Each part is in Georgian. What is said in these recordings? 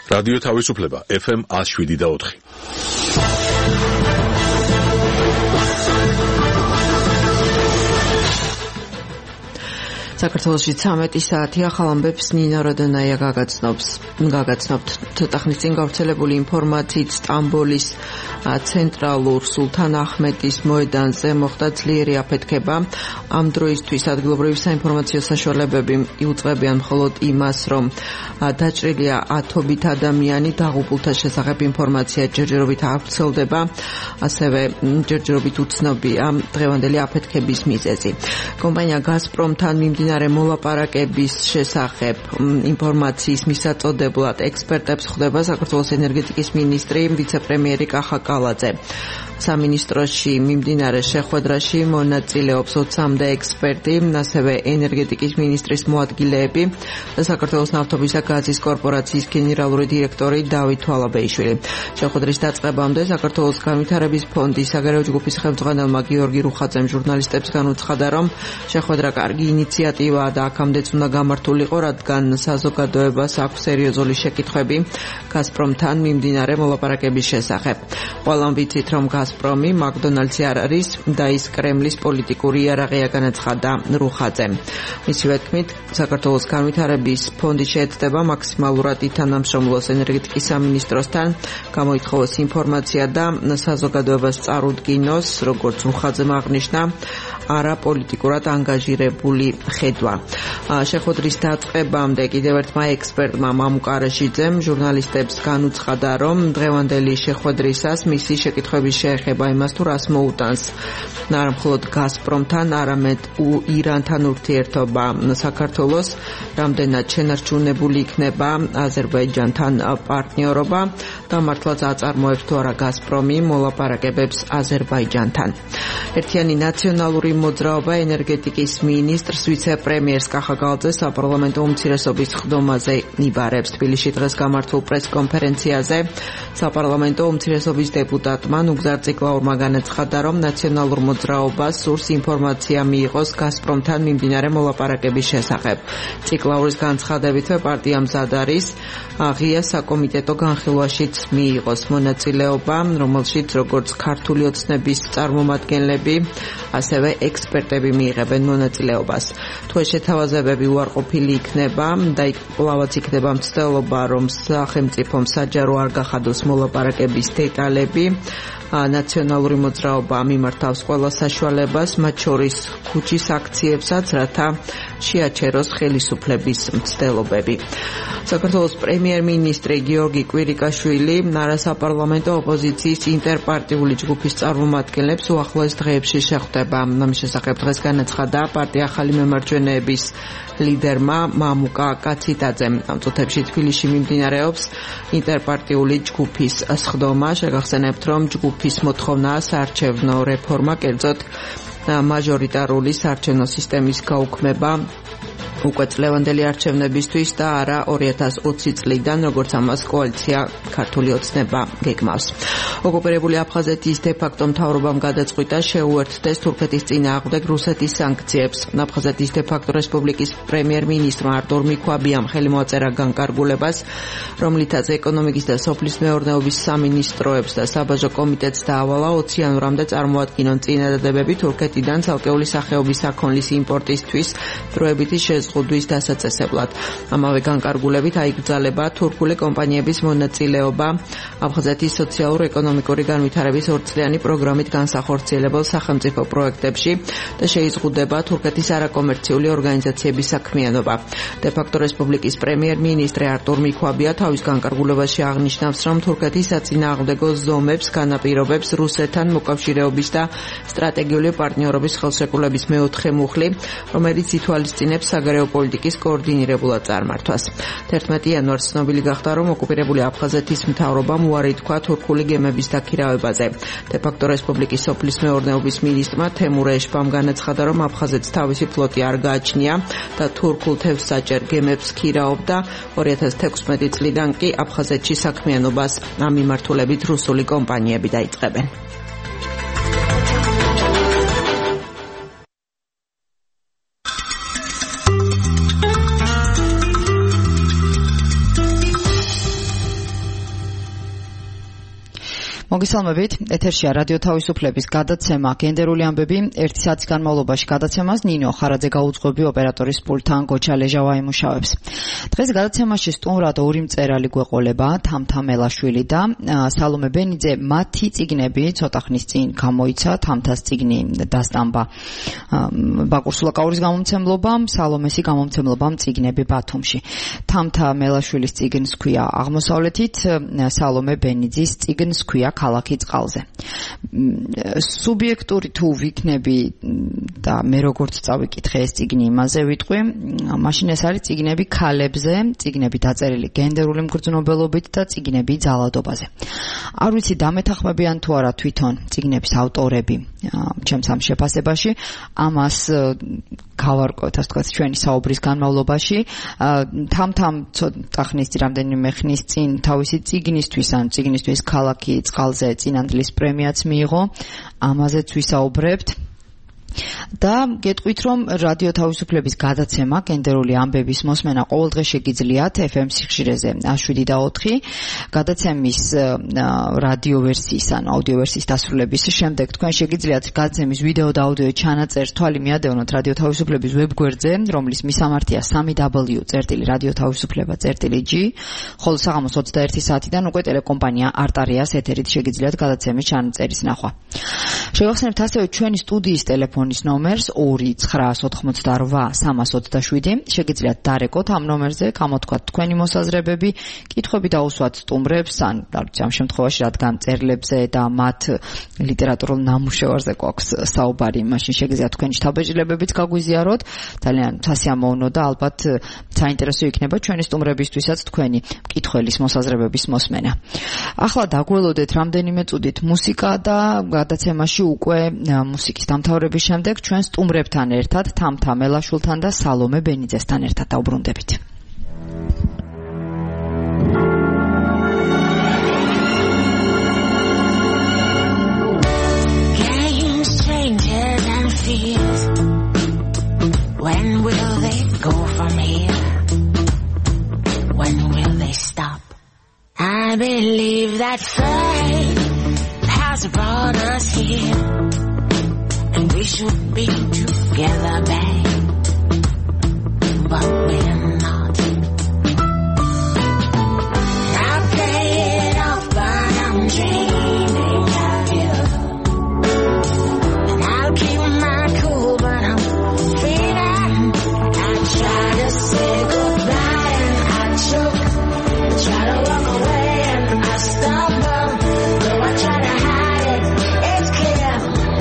რადიო თავისუფლება FM 107.4. საქართველოში 13 საათია, ხალ ამბებს ნინა როდონაია გაგაცნობთ. ცოტა ხნის წინ გავრცელებული ინფორმაციით სტამბოლის ცენტრალურ სულთან აჰმედის მოედანზე მოხდა ძლიერი აფეთქება. ამ დროისთვის ადგილობრივი საინფორმაციო საშუალებები იუწყებიან მხოლოდ იმას, რომ დაჭრილია ათობით ადამიანი, დაღუპულთა შესახებ ინფორმაცია ჯერჯერობით არ ვრცელდება, ასევე ჯერჯერობით უცნობია დღევანდელი აფეთქების მიზეზი. კომპანია გაზპრომთან მიმდინარე მოლაპარაკების შესახებ ინფორმაციის მისაწოდებლად ექსპერტებს ხვდება საქართველოს ენერგეტიკის მინისტრი, ვიცე-პრემიერი კახა კალაძე. სამინისტროში მიმდინარე შეხვედრაში მონაწილეობს 20-მდე ექსპერტი, ასევე ენერგეტიკის მინისტრის მოადგილეები და საქართველოს ნავთობის და გაზის კორპორაციის გენერალური დირექტორი დავით თვალაბეიშვილი. შეხვედრის დაწყებამდე საქართველოს განვითარების ფონდის საგარეო ჯგუფის ხელმძღვანელმა გიორგი რუხაძემ ჟურნალისტებს განუცხადა, რომ შეხვედრა კარგი ინიციატივაა და აქამდეც უნდა გამართულიყო, რადგან საზოგადოებას აქვს სერიოზული შეკითხვები გაზპრომთან მიმდინარე მოლაპარაკების შესახებ. ყველამ ვიცით, რომ გაზპრომი მაკდონალდსი არ არის და ის კრემლის პოლიტიკური იარაღია, განაცხადა რუხაძემ. მისივე თქმით, საქართველოს განვითარების ფონდი შეეცდება მაქსიმალურად ითანამშრომლოს ენერგეტიკის სამინისტროსთან, გამოითხოვოს ინფორმაცია და საზოგადოებას წარუდგინოს, როგორც რუხაძემ აღნიშნა, არაპოლიტიკურად ანგაჟირებული ხედვა. შეხვედრის დაწყებამდე კიდევ ერთმა ექსპერტმა მამუკ არაშიძემ ჟურნალისტებს განუცხადა, რომ დღევანდელი შეხვედრისას მისი შეკითხვების შეეხება იმას, თუ რას მოუტანს არა მხოლოდ გაზპრომთან, არამედ ირანთან ურთიერთობა საქართველოს, რამდენად შენარჩუნებული იქნება აზერბაიჯანთან პარტნიორობა და მართლაც აწარმოებს თუ არა გაზპრომი მოლაპარაკებებს აზერბაიჯანთან. ერთიანი ნაციონალური მოძრაობა ენერგეტიკის მინისტრს ვიცე-პრემიერს კახა კალაძეს საპარლამენტო უმცირესობის ხდომაზე იბარებს. თბილისში დღეს გამართულ პრესკონფერენციაზე საპარლამენტო უმცირესობის დეპუტატმა ნუგზარ ციკლაურმა განაცხადა, რომ ნაციონალურ მოძრაობას სურს ინფორმაცია მიიღოს გაზპრომთან მიმდინარე მოლაპარაკების შესახებ. ციკლაურის განცხადებითვე პარტია მზად არის ღია საკომიტეტო განხილვაშიც მიიღოს მონაწილეობა, რომელშიც როგორც ქართული ოცნების წარმომადგენლები, ასევე ექსპერტები მიიღებენ მონაწილეობას. თუ ეს შეთავაზებები უარყოფილი იქნება და კვლავაც იქნება მცდელობა, რომ სახელმწიფომ საჯარო არ გახადოს მოლაპარაკების დეტალები, ნაციონალური მოძრაობა მიმართავს ყველა საშუალებას, მათ შორის ქუჩის აქციებსაც, რათა შეაჩეროს ხელისუფლების მცდელობები. საქართველოს პრემიერ-მინისტრი გიორგი კვირიკაშვილი არასაპარლამენტო ოპოზიციის ინტერპარტიული ჯგუფის წარმომადგენლებს უახლოეს დღეებში შეხვდება. ამის შესახებ დღეს განაცხადა პარტია ახალი მემარჯვენეების ლიდერმა მამუკა კაციტაძემ. ამ წუთებში თბილისში მიმდინარეობს ინტერპარტიული ჯგუფის სხდომა. შეგახსენებთ, რომ ჯგუფის მოთხოვნაა საარჩევნო რეფორმა, კერძოდ მაჟორიტარული საარჩევნო სისტემის გაუქმება უკვე წლევანდელი არჩევნებისთვის და არა 2020 წლიდან, როგორც ამას კოალიცია ქართული ოცნება გეგმავს. ოკუპირებული აფხაზეთის დე-ფაქტო მთავრობამ გადაწყვიტა შეუერთდეს თურქეთის წინააღმდეგ რუსეთის სანქციებს. აფხაზეთის დე-ფაქტო რესპუბლიკის პრემიერ-მინისტრმა არტურ მიქვაბიამ ხელი მოაწერა განკარგულებას, რომლითაც ეკონომიკის და სოფლის მეურნეობის სამინისტროებს და საბაჟო კომიტეტს დაავალა 20 იანვრამდე წარმოადგინონ წინადადებები თურქეთიდან ცალკეული სახეობის საქონლის იმპორტისთვის დროებითი შეზღუდვის დასაწესებლად. ამავე განკარგულებით აიგრძალება თურქული კომპანიების მონაწილეობა აფხაზეთის სოციალურ-ეკონომიკური განვითარების ორწლიანი პროგრამით განსახორციელებელ სახელმწიფო პროექტებში და შეიზღუდება თურქეთის არაკომერციული ორგანიზაციების საქმიანობა. დე-ფაქტო რესპუბლიკის პრემიერ-მინისტრი არტურ მიქვაბია თავის განკარგულებაში აღნიშნავს, რომ თურქეთის საწინააღმდეგო ზომებს განაპირობებს რუსეთთან მოკავშირეობის და სტრატეგიული პარტნიორობის ხელშეკრულების მეოთხე მუხლი, რომელიც ითვალისწინებს საგარეო პოლიტიკის კოორდინირებულად წარმართვას. 11 იანვარს ცნობილი გახდა, რომ ოკუპირებული აფხაზეთის მთავრობამ უარი თქვა თურქული გემების დაქირავებაზე. დე-ფაქტო რესპუბლიკის სოფლის მეურნეობის მინისტრმა თემურ ეშბამ განაცხადა, რომ აფხაზეთს თავისი ფლოტი არ გააჩნია და თურქულ თევზსაჭერ გემებს ქირაობდა. 2016 წლიდან კი აფხაზეთში საქმიანობას ამ მიმართულებით რუსული კომპანიები დაიწყებენ. მოგესალმებით, ეთერშია რადიო თავისუფლების გადაცემა გენდერული ამბები. 1 საათის განმავლობაში გადაცემას ნინო ხარაძე გაუძღვები ოპერატორის პულტთან გოჩა ლეჟავა იმუშავებს. დღეს გადაცემაში სტუმრად ორი მწერალი გვეყოლება, თამთა მელაშვილი და სალომე ბენიძე. მათი წიგნები ცოტა ხნის წინ გამოიცა, თამთას წიგნი დასტამბა ბაკურ სულაკაურის გამომცემლობამ, სალომესი გამომცემლობამ წიგნები ბათუმში. თამთა მელაშვილის წიგნს ქვია აღმოსავლეთით, სალომე ბენიძის წიგნს ქვია ქალაქი წყალზე. სუბიექტური თუ ვიქნები და მე როგორც წავიკითხე ეს წიგნი იმაზე ვიტყვი, მაშინ ეს არის წიგნები ქალებზე, წიგნები დაწერილი გენდერული მგრძნობელობით და წიგნები ძალადობაზე. არ ვიცი დამეთანხმებიან თუ არა თვითონ წიგნების ავტორები ჩემს ამ შეფასებაში, ამას გავარკვევთ ასე ვთქვათ ჩვენი საუბრის განმავლობაში. თამთამ ცოტა ხნის რამდენიმე ხნის წინ თავისი წიგნისთვის ქალაქი წყალზე წინანდლის პრემიაც მიიღო, ამაზეც ვისაუბრებთ. და გეტყვით რომ რადიო თავისუფლების გადაცემა გენდერული ამბების მოსმენა ყოველდღე შეგიძლიათ FM სიხშირეზე 7/4 გადაცემის რადიო ვერსიის ან აუდიო ვერსიის დასრულების შემდეგ თქვენ შეგიძლიათ გადაცემის ვიდეო და აუდიო ჩანაწერს თვალი მიადევნოთ რადიო თავისუფლების ვებგვერდზე, რომლის მისამართია www.radiotavisufleba.g, ხოლო საღამოს 21 საათიდან უკვე ტელეკომპანია არტარიას ეთერით შეგიძლიათ გადაცემის ჩანაწერის ნახვა. შევახსენებთ ასევე ჩვენი სტუდიის ტელეფონის ნომერს 2988327. შეგიძლიათ დარეკოთ ამ ნომერზე, გამოთქვათ თქვენი მოსაზრებები, კითხვები დაუსვათ სტუმრებს, ან ამ შემთხვევაში რადგან წერლებზე და მათ ლიტერატურულ ნამუშევარზე გვაქვს საუბარი, მაშინ შეგიძლიათ თქვენი შთაბეჭდილებებიც გაგვიზიაროთ. ძალიან სასიამოვნო და ალბათ საინტერესო იქნება ჩვენი სტუმრებისთვისაც თქვენი კითხველის მოსაზრებების მოსმენა. ახლა დაგველოდეთ რამდენიმე წუთით მუსიკა და გადაცემაში უკვე მუსიკის დამთავრების შემდეგ ჩვენ სტუმრებთან ერთად თამთა მელაშვილთან და სალომე ბენიძესთან ერთად დავბრუნდებით. Games, changes and fears. When will they go from here? When will they stop? I believe that fate has brought us here. And we should be together, babe, but we're not. I play it off, but I'm dreaming of you. And I'll keep my cool, but I'm feeling. I try to say goodbye and I choke. I try to walk away and I stumble. Though I try to hide it, it's clear.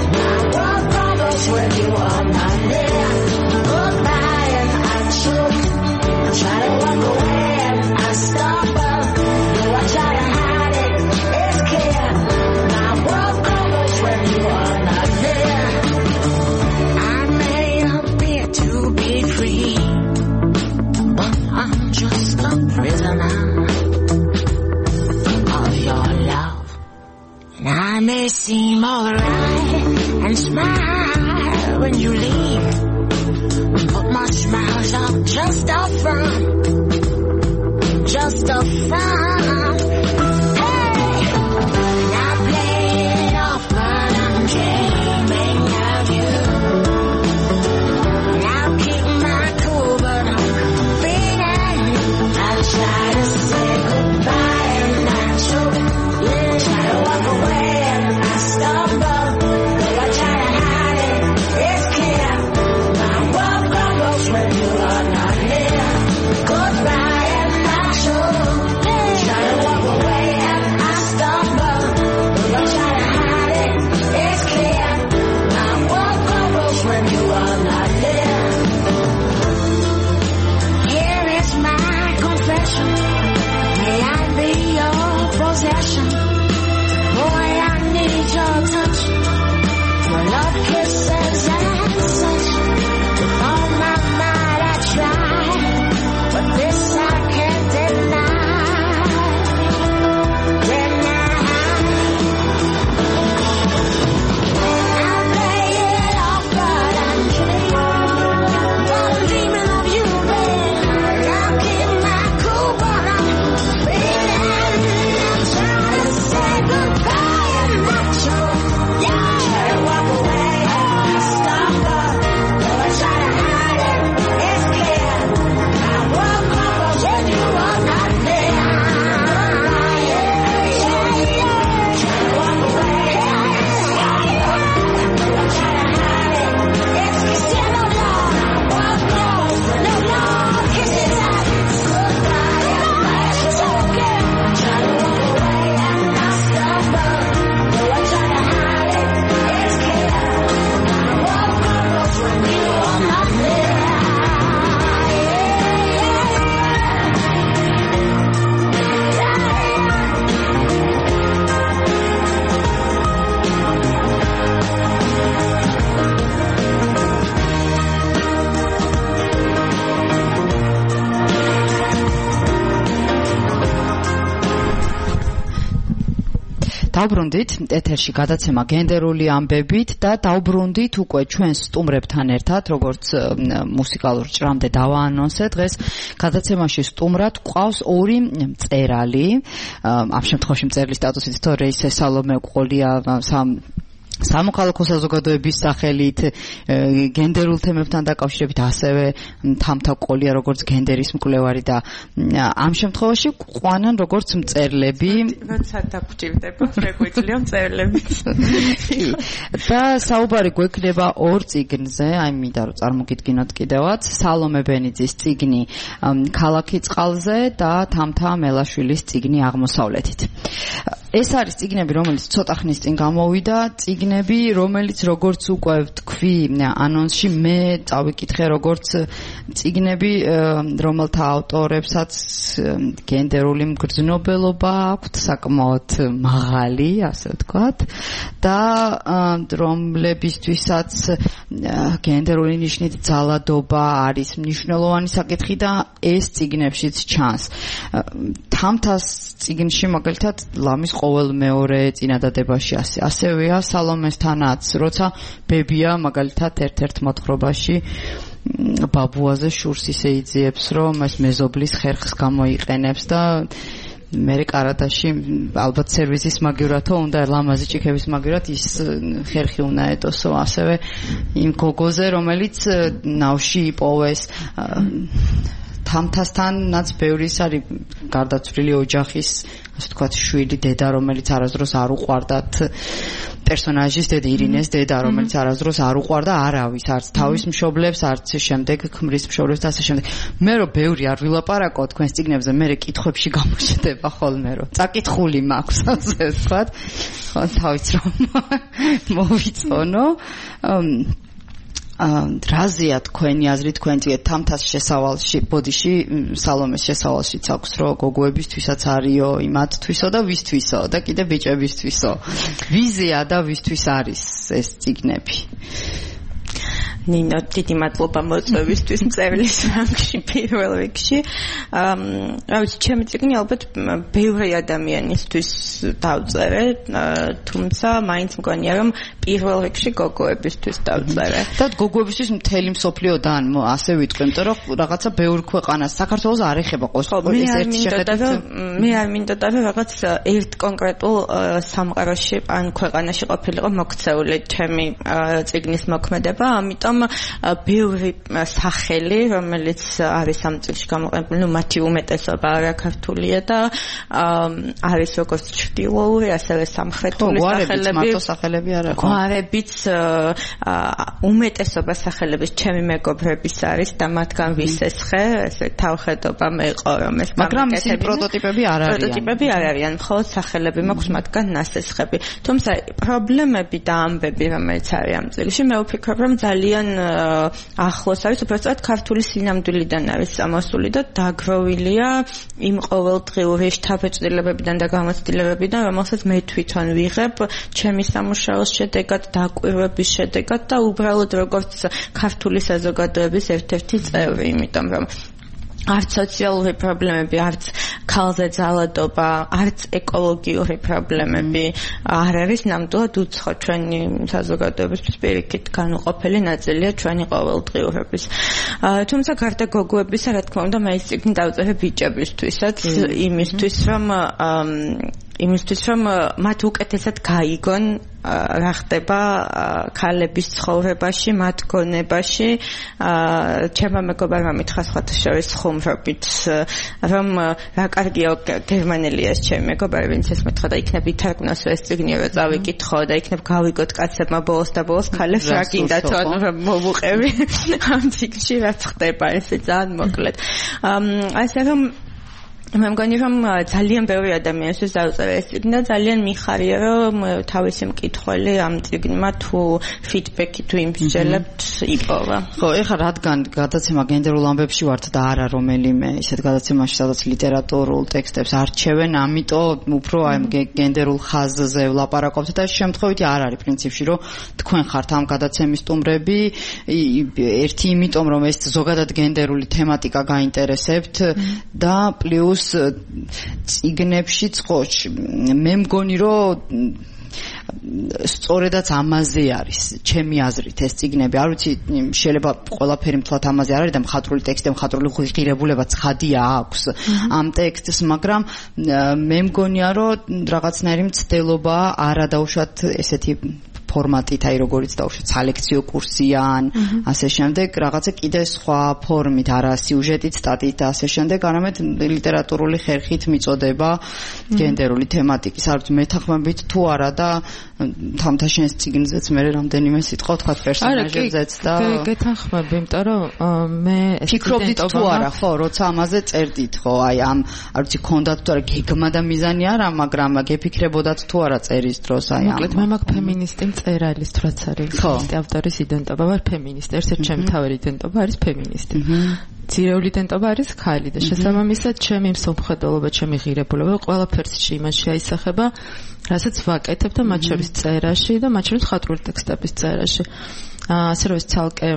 When you are not there, goodbye and I choke. I try to walk away and I stumble. Though I try to hide it, it's clear. My world crumbles when you are not there. I may appear to be free, but I'm just a prisoner of your love. And I may seem alright and smile when you leave, but my smiles are just a front, just a front. Hey, I play it off, but I'm dreaming of you. And I'll keep my cool, but I'm feeling. I try to say goodbye and I choke. Yeah, try to walk away and I stumble. Though I try to hide it, it's clear. დავბრუნდით ეთერში გადაცემა გენდერული ამბებით და დავბრუნდით უკვე ჩვენ სტუმრებთან ერთად, როგორც მუსიკალურ ჭრამდე დავაანონსე, დღეს გადაცემაში სტუმრად გვყავს ორი მწერალი, ამ შემთხვევაში მწერლის სტატუსით თორე ისე სალომე ყოლია სამოქალაქო საზოგადოების სახელით გენდერულ თემებთან დაკავშირებით, ასევე თამთა ყოლია როგორც გენდერის მკვლევარი და ამ შემთხვევაში ყვანან როგორც მწერლები. როცა დაგჭირდება, შეგვიძლია მწერლები. და საუბარი გვექნება ორ წიგნზე, აი მინდა რომ წარმოგიდგინოთ კიდევაც, სალომე ბენიძის წიგნი ქალაქი წყალზე და თამთა მელაშვილის წიგნი აღმოსავლეთით. ეს არის წიგნები, რომელიც ცოტა ხნის წინ გამოვიდა, წიგნები, რომელიც როგორც უკვე ვთქვი ანონსში, მე წავიკითხე როგორც წიგნები, რომელთა ავტორებსაც გენდერული მგრძნობელობა აქვთ, საკმაოდ მაღალი, ასე ვთქვათ, და რომლებისთვისაც გენდერული ნიშნით ძალადობა არის მნიშვნელოვანი საკითხი და ეს წიგნებშიც ჩანს. თამთას წიგნში მაგალითად ლამის ყოველ მეორე წინადადებაში ასევეა სალომესთანაც, როცა ბებია მაგალითად ერთ-ერთ მოთხრობაში ბაბუაზე შურს ისე იძიებს, რომ ეს მეზობლის ხერხს გამოიყენებს და მერე კარადაში ალბათ სერვისის მაგივრათო უნდა ლამაზი ჭიქების მაგივრად ის ხერხი უნდა ეტოსო, ასევე იმ გოგოზე, რომელიც ნავში იპოვეს. თამთასთანაც ბევრი არის გარდაცვლილი ოჯახის, ასე ვთქვათ, შვილი, დედა, რომელიც არასდროს არ უყვარდათ პერსონაჟის დედა, ირინეს დედა, რომელიც არასდროს არ უყვარდა არავის, არც თავის მშობლებს, არც შემდეგ ქმრის მშობლებს და ასე შემდეგ. მე რომ ბევრი არ ვილაპარაკო თქვენს წიგნებზე, მე კითხვებში გამოჩნდება ხოლმე, რომ წაკითხული მაქვს, ასე ვთქვათ, ხო, თავიც რომ მოვიწონო. რაზეა თქვენი აზრი, თქვენ თამთას შესავალში, ბოდიში, სალომეს შესავალშიც აქვს, რომ გოგოებისთვისაც არისო, იმათთვისო და ვისთვისო და კიდე ბიჭებისთვისო. ვიზია და ვისთვის არის ეს წიგნები? ნინო, დიდი მადლობა მოწვევისთვის მწერლის რანგში პირველ რიგში. რა ვიცი, ჩემი წიგნი ალბათ ბევრი ადამიანისთვის დავწერე, თუმცა მაინც მგონია რომ პირველ რიგში გოგოებისთვის დავწერე. და გოგოებისთვის მთელი მსოფლიოდან ასე ვიტყვი, იმიტომ რომ რაღაცა ბევრ ქვეყანას საქართველოს არ ეხება ყოველთვის ეს ერთი შეხედვით. მე არ მინდოდა რომ რაღაც ერთ კონკრეტულ სამყაროში ან ქვეყანაში ყოფილიყო მოქცეული ჩემი წიგნის მოქმედება, ამიტომ ბევრი სახელი, რომელიც არის ამ წიგნში გამოყენებული, მათი უმეტესობა არაქართულია და არის როგორც ჩრდილოური, ასევე სამხრეთული სახელები არ აქვს. გვარებიც უმეტესობა სახელების ჩემი მეგობრების არის და მათგან ვისესხე, ესე თავხედობა მეყო, რომ ეს მაგრამ ის პროტოტიპები არ არიან. პროტოტიპები არ არიან, მხოლოდ სახელები მაქვს მათგან ნასესხები. თუმცა პრობლემები და ამბები, რომელიც არის ამ წიგნში, მე ვფიქრობ, რომ ძალიან ახლოს არის, უბრალოდ ქართული სინამდვილიდან არის ამოსული და დაგროვილია იმ ყოველდღიური შთაბეჭდილებებიდან და გამოცდილებებიდან, რომელსაც მე თვითონ ვიღებ ჩემი სამუშაოს შედეგად, დაკვირვების შედეგად და უბრალოდ როგორც ქართული საზოგადოების ერთ-ერთი წევრი, იმიტომ რომ არც სოციალური პრობლემები, არც ქალზე ძალადობა, არც ეკოლოგიური პრობლემები არ არის ნამდვილად უცხო ჩვენი საზოგადოებისთვის პირიქით განუყოფელი ნაწილია ჩვენი ყოველდღიურობის. თუმცა გარდა გოგოებისა, რა თქმა უნდა, მე ეს წიგნი დავწერე ბიჭებისთვისაც, იმისთვის რომ მათ უკეთესად გაიგონ რა ხდება ქალების ცხოვრებაში, მათ გონებაში. ჩემმა მეგობარმა მითხრა სხვათა შორის ხუმრობით, რომ რა კარგია გერმანელია ეს ჩემი მეგობარი, ვინც ეს მითხრა და იქნებ ითარგმნოს ეს წიგნი, რომ წავიკითხო და იქნებ გავიგოთ კაცებმა ბოლოს და ბოლოს ქალებს რა გინდათ, რომ მოვუყევი ამ წიგნში რაც ხდება, ესე ძალიან მოკლედ. ასე რომ მე მგონი რომ ძალიან ბევრი ადამიანისთვის დავწერე ეს წიგნი და ძალიან მიხარია რომ თავისი მკითხველი ამ წიგნმა თუ ფიდბექი თუ იმსჯელებთ იპოვა. ხო, ეხლა რადგან გადაცემა გენდერულ ამბებში ვართ და არა რომელიმე ისეთ გადაცემაში, სადაც ლიტერატურულ ტექსტებს არჩევენ, ამიტომ უფრო აი გენდერულ ხაზზე ვლაპარაკობთ და შემთხვევითი არ არის პრინციპში, რომ თქვენ ხართ ამ გადაცემის სტუმრები, ერთი იმიტომ რომ ეს ზოგადად გენდერული თემატიკა გაინტერესებთ და პლუს plus წიგნებშიც ხო მე მგონი რომ სწორედაც ამაზე არის ჩემი აზრით ეს წიგნები არ ვიცი შეიძლება ყველაფერი მთლად ამაზე არ არის და მხატვრული ტექსტი მხატვრული ღირებულება ცხადია აქვს ამ ტექსტს მაგრამ მე მგონია რომ რაღაცნაირი მცდელობა არადაუშვათ ესეთი ფორმატით აი როგორიც დაუშვათ სალექციო კურსიან ასე შემდეგ რაღაცა კიდე სხვა ფორმით არა სიუჟეტით სტატიით და ასე შემდეგ არამედ ლიტერატურული ხერხით მიწოდება გენდერული თემატიკის არ ვიცი მეთანხმებით თუ არა და თამთაშენს წიგნზეც მე რამდენიმე სიტყვა თქვა პერსონაჟებზეც და გეთანხმები იმიტომ რომ მე ფიქრობდით თუ არა ხო როცა ამაზე წერდით ხო აი ამ არ ვიცი ქონდათ თუ არა გეგმა და მიზანი არა მაგრამ გეფიქრებოდათ თუ არა წერის დროს აი ამ მოკლედ მე მაგ ფემინისტი წერალის რაც არის ავტორის იდენტობა ვარ ფემინისტი ერთ-ერთი ჩემი თავი იდენტობა არის ფემინისტი ძირეული იდენტობა არის ქალი და შესაბამისად ჩემი მსოფლმხედველობა ჩემი ღირებულება ყველაფერს იმას შეაისახება რასაც ვაკეთებ და მათ შორის წერაში და მათ შორის მხატვრული ტექსტების წერაში ასე რომ ეს ცალკე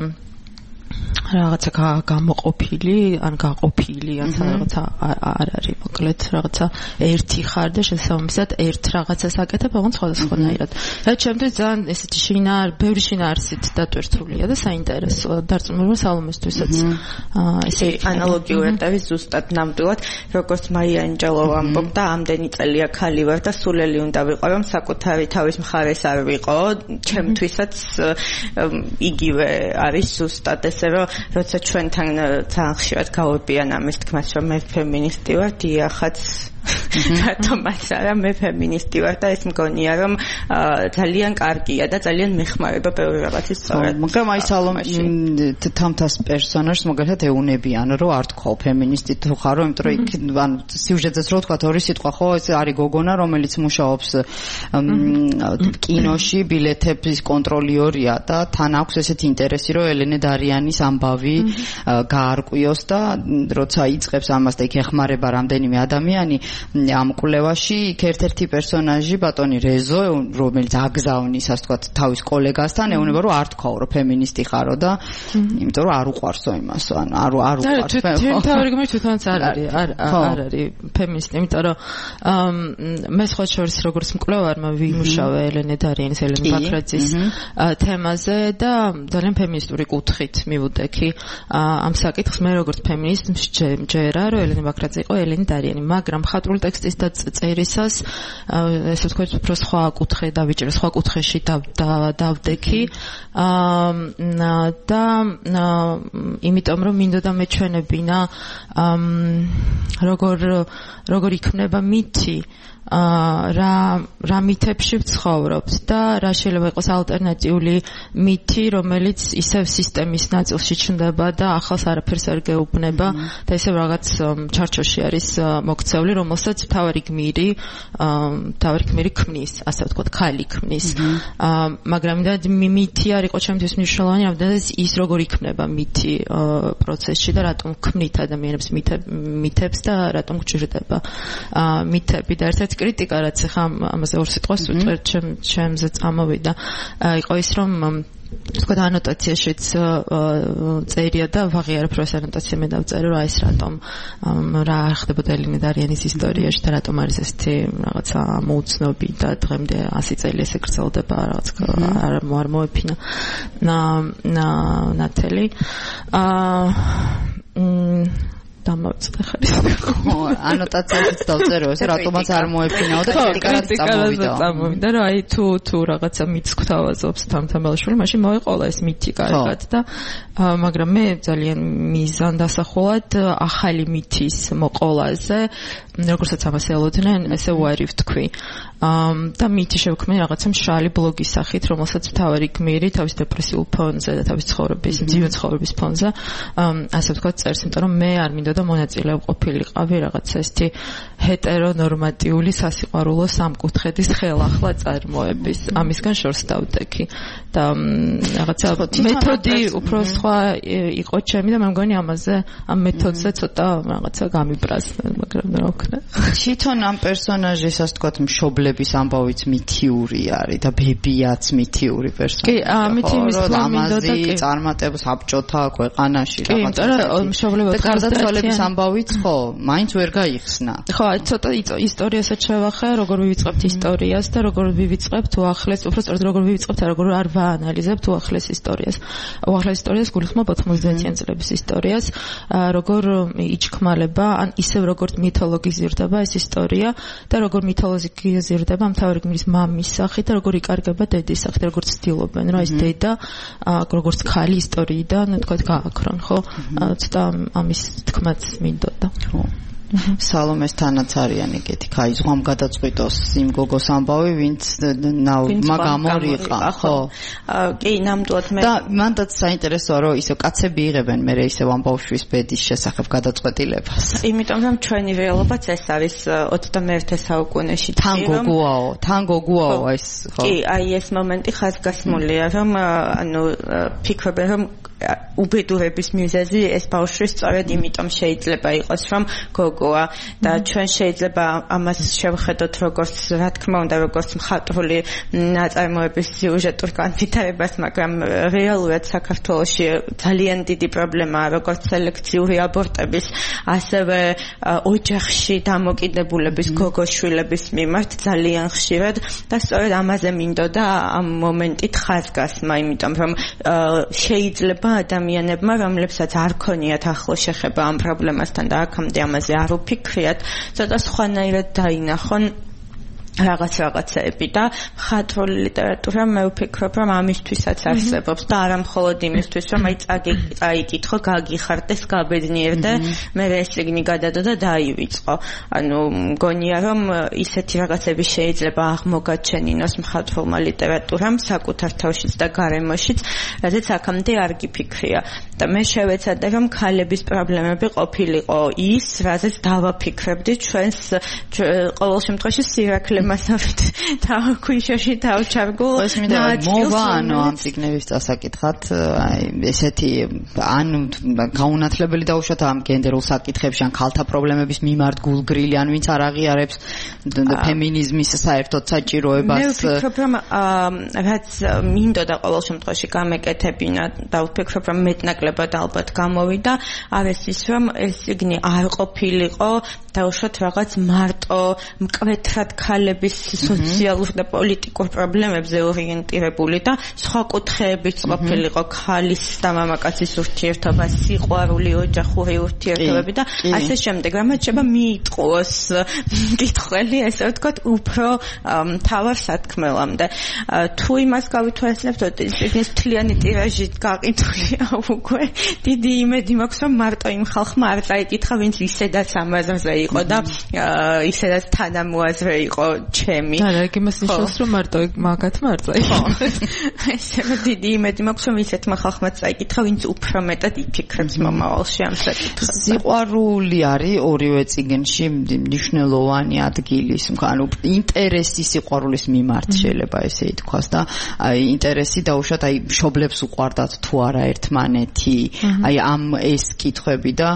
რაღაცა გამოყოფილი ან გაყოფილი ან რაღაცა არ არის მოკლედ რაღაცა ერთი ხარ და შესაბამისად ერთ რაღაცას აკეთებ ოღონდ სხვადასხვანაირად და ჩემთვის ძალიან ესეთი ბევრი შინაარსით დატვირთულია და საინტერესოა დარწმუნებული სალომესთვისაც ესე ანალოგიურად და ზუსტად ნამდვილად როგორც მარია ანჯელოვა ამბობდა ამდენი წელია ქალი ვარ და სულელი უნდა ვიყო რომ საკუთარი თავის მხარეს არ ვიყო ჩემთვისაც იგივე არის ზუსტად ესე რომ როცა ჩვენთან ძალიან ხშირად გავებიან ამის თქმას რომ მე ფემინისტი ვარ დიახაც რატომაც არა მე ფემინისტი ვარ და ეს მგონია რომ ძალიან კარგია და ძალიან მეხმარება ბევრი რაღაცის სწორად მაგრამ აი სალომე თამთას პერსონაჟს მაგალითად ეუნებიან რომ არ თქვა ფემინისტი თუ ხარო იმიტომ რომ ანუ სიუჟეტზეც რო თქვა ორი სიტყვა ხო ეს არის გოგონა რომელიც მუშაობს კინოში ბილეთების კონტროლიორია და თან აქვს ესეთი ინტერესი რომ ელენე დარიანის ამბავი გაარკვიოს და როცა იწყებს ამას და იქ ეხმარება რამდენიმე ადამიანი ამ კვლევაში იქ ერთ-ერთი პერსონაჟი ბატონი რეზო რომელიც აგზავნის ასე ვთქვათ თავის კოლეგასთან ეუბნება რომ არ თქვაო რომ ფემინისტი ხარო და იმიტომ რომ არ უყვარსო იმას ან არ უყვარს თავი გმირ თვითონაც არ არის ფემინისტი იმიტომ რომ მე სხვა შორის როგორც მკვლევარმა ვიმუშავე ელენე დარიანის ელენე ბაქრაძის თემაზე და ძალიან ფემინისტური კუთხით მივუდექი ამ საკითხს მე როგორც ფემინისტ მჯერა რომ ელენე ბაქრაძე იყო ელენე დარიანი მაგრამ მხატვრული ტექსტის დაწერისას ესე ვთქვათ უფრო სხვა კუთხე დავიჭერე სხვა კუთხეში დავდექი და იმიტომ რომ მინდოდა მეჩვენებინა როგორ იქნება მითი რა მითებში ვცხოვრობთ და რა შეიძლება იყოს ალტერნატიული მითი, რომელიც ისევ სისტემის ნაწილში ჩნდება და ახალს არაფერს არ გეუბნება და ისევ რაღაც ჩარჩოში არის მოქცეული, რომელსაც თავარი გმირი ქმნის, ასე ვთქვათ, ქალი ქმნის. მაგრამ მითი არ იყო ჩემთვის მნიშვნელოვანი, რადგან ის როგორ იქნება მითი პროცესში და რატომ ქმნით ადამიანებს მითებს და რატომ გჭირდება მითები და ერთ კრიტიკა რაც ახლა ამაზე ორ სიტყვას ვუწერ ჩემზე წამოვიდა იყო ის რომ თქვა ანოტაციაშიც წერია და ვაღიარებ რომ ეს ანოტაცია მე დავწერე რომ ეს რატომ რა ხდებოდა ელენე დარიანის ისტორიაში და რატომ არის ესეთი რაღაცა მოუცნობი და დღემდე 100 წელი ესე გრძელდება რაღაც არ მოეფინა ნათელი დამავწყე ხარის ანოტაციაშიც დავწერო ეს რატომაც არ მოეფინაო და კრიტიკაც წამოვიდა რომ აი თუ რაღაცა მითს გვთავაზობს თამთამელაშვილი მაშინ მოეყოლა ეს მითი კარგად და მაგრამ მე ძალიან მიზანდასახულად ახალი მითის მოყოლაზე როგორცაც ამას ელოდნენ ესე უარი ვთქვი და მითი შევქმნი რაღაცა მშრალი ბლოგის სახით რომელსაც მთავარი გმირი თავის დეპრესიულ ფონზე და თავის ცხოვრების მძიმე ცხოვრების ფონზე ასე ვთქვათ წერს იმიტომ რომ მე არ მინდოდა მონაწილე ყოფილიყავი რაღაცა ესეთი ჰეტერონორმატიული სასიყვარულო სამკუთხედის ხელახლა წარმოების ამისგან შორს დავდექი და რაღაცა მეთოდი უფრო სხვა იყო ჩემი და მე მგონი ამაზე ამ მეთოდზე ცოტა რაღაცა გამიბრაზდა მაგრამ რა ვქნა თვითონ ამ პერსონაჟის ასე ვთქვათ მშობლების ამბავიც მითიური არის და ბებიაც მითიური პერსონაჟი კი ამით იმის ამაზი წარმატებს საბჭოთა ქვეყანაში რაღაცა მშობლებად სიცოცხლების ამბავიც ხო, მაინც ვერ გაიხსნა. ხო, ცოტა ისტორიასაც შევახე, როგორ ვივიწყებთ ისტორიას და როგორ ვივიწყებთ უახლეს, უბრალოდ როგორ ვივიწყებთ და როგორ არ ვაანალიზებთ უახლეს ისტორიას. უახლეს ისტორიას გულისხმობ 90-იან წლების ისტორიას, როგორ იჩქმალება, ან ისევ როგორ მითოლოგიზირდება ეს ისტორია და როგორ მითოლოგიზირდება მთავარი გმირის მამის სახით და როგორ იკარგება დედის სახით, როგორ ცდილობენ, რა ეს დედა როგორც ქალი ისტორიიდან, თქვა გააქრონ, ხო? ცოტა ამის თქმაც მინდოდა. ხო. სალომესთანაც არიან ეგეთი კაი ზღვამ გადაწყვიტოს იმ გოგოს ამბავი, ვინც ნავმა გამორიყა, ხო? კი, ნამდვილად მე და მანდაც საინტერესოა, რომ ისე კაცები იღებენ მე ისე ამბავშვის ბედის შესახებ გადაწყვეტილებას. იმიტომ რომ ჩვენი რეალობაც ეს არის 21 საუკუნეში. თან გოგუაო ეს, ხო? კი, აი ეს მომენტი ხაზგასმულია, რომ ანუ ფიქრობენ რომ უბედურების მიზეზი ეს ბავშვი სწორედ იმიტომ შეიძლება იყოს, რომ გოგოა და ჩვენ შეიძლება ამას შევხედოთ როგორც რა თქმა უნდა როგორც მხატვრული ნაწარმოების სიუჟეტურ განვითარებას, მაგრამ რეალურად საქართველოში ძალიან დიდი პრობლემაა როგორც სელექციური აბორტების, ასევე ოჯახში დამოკიდებულების გოგოშვილების მიმართ ძალიან ხშირად და სწორედ ამაზე მინდოდა ამ მომენტით ხაზგასმა, იმიტომ რომ შეიძლება ადამიანებმა, რომლებსაც არ ქონიათ ახლო შეხება ამ პრობლემასთან და აქამდე ამაზე არ უფიქრიათ, ცოტა სხვანაირად დაინახონ რაღაცეები და მხატვრული ლიტერატურა მე ვფიქრობ, რომ ამისთვისაც არსებობს და არა მხოლოდ იმისთვის, რომ აი წაიკითხო, გაგიხარდეს, გაბედნიერდე, მე ეს წიგნი გადადო და დაივიწყო. ანუ მგონია, რომ ისეთი რაღაცები შეიძლება აღმოგაჩენინოს მხატვრულმა ლიტერატურამ საკუთარ თავშიც და გარემოშიც, რადგან აქამდე არ გიფიქრია. და მე შევეცადე, რომ ქალების პრობლემები ყოფილიყო ის, რაზეც დავაფიქრებდი ჩვენს ყოველ შემთხვევაში სირაკლე მასავით თავქვიშაში თავჩარგულ მოვანო ამ წიგნების დასაკითხად, აი ესეთი ან გაუნათლებელი დაუშვათ ამ გენდერულ საკითხებში, ან ქალთა პრობლემების მიმართ გულგრილი, ან ვინც არ აღიარებს ფემინიზმის საერთოდ საჭიროებას. მე ვფიქრობ, რომ რაც მინდოდა ყოველ შემთხვევაში გამეკეთებინა და ვფიქრობ, რომ მეტნაკლებად ალბათ გამოვიდა, არის ის, რომ ეს წიგნი არ ყოფილიყო დაუშვათ რაღაც მარტო მკვეთრად ქალების სოციალურ და პოლიტიკურ პრობლემებზე ორიენტირებული და სხვა კუთხეებიც ყოფილიყო ქალის და მამაკაცის ურთიერთობა, სიყვარული, ოჯახური ურთიერთობები და ასე შემდეგ. რამაც შეიძლება მიიტყუოს კითხველი, ესე ვთქვათ, უფრო მთავარ სათქმელამდე. თუ იმას გავითვალისწინებთ, რომ წიგნის მთლიანი ტირაჟი გაყიდულია უკვე, დიდი იმედი მაქვს, რომ მარტო იმ ხალხმა არ წაიკითხა, ვინც ისედაც ამაზე იყო და ისედაც თანამოაზრე იყო ჩემი. და რა იმას ნიშნავს, რომ მარტო მაგათმა არ წაიკითხა. ესე დიდი იმედი მაქვს, რომ ისეთმა ხალხმა წაიკითხა, ვინც უფრო მეტად იფიქრებს მომავალში ამ საკითხებზე. სიყვარული არის ორივე წიგნში მნიშვნელოვანი ადგილის, ანუ ინტერესი სიყვარულის მიმართ შეიძლება ესე ითქვას და აი ინტერესი დაუშვათ აი მშობლებს უყვარდათ თუ არა ერთმანეთი, აი ამ ეს კითხვები და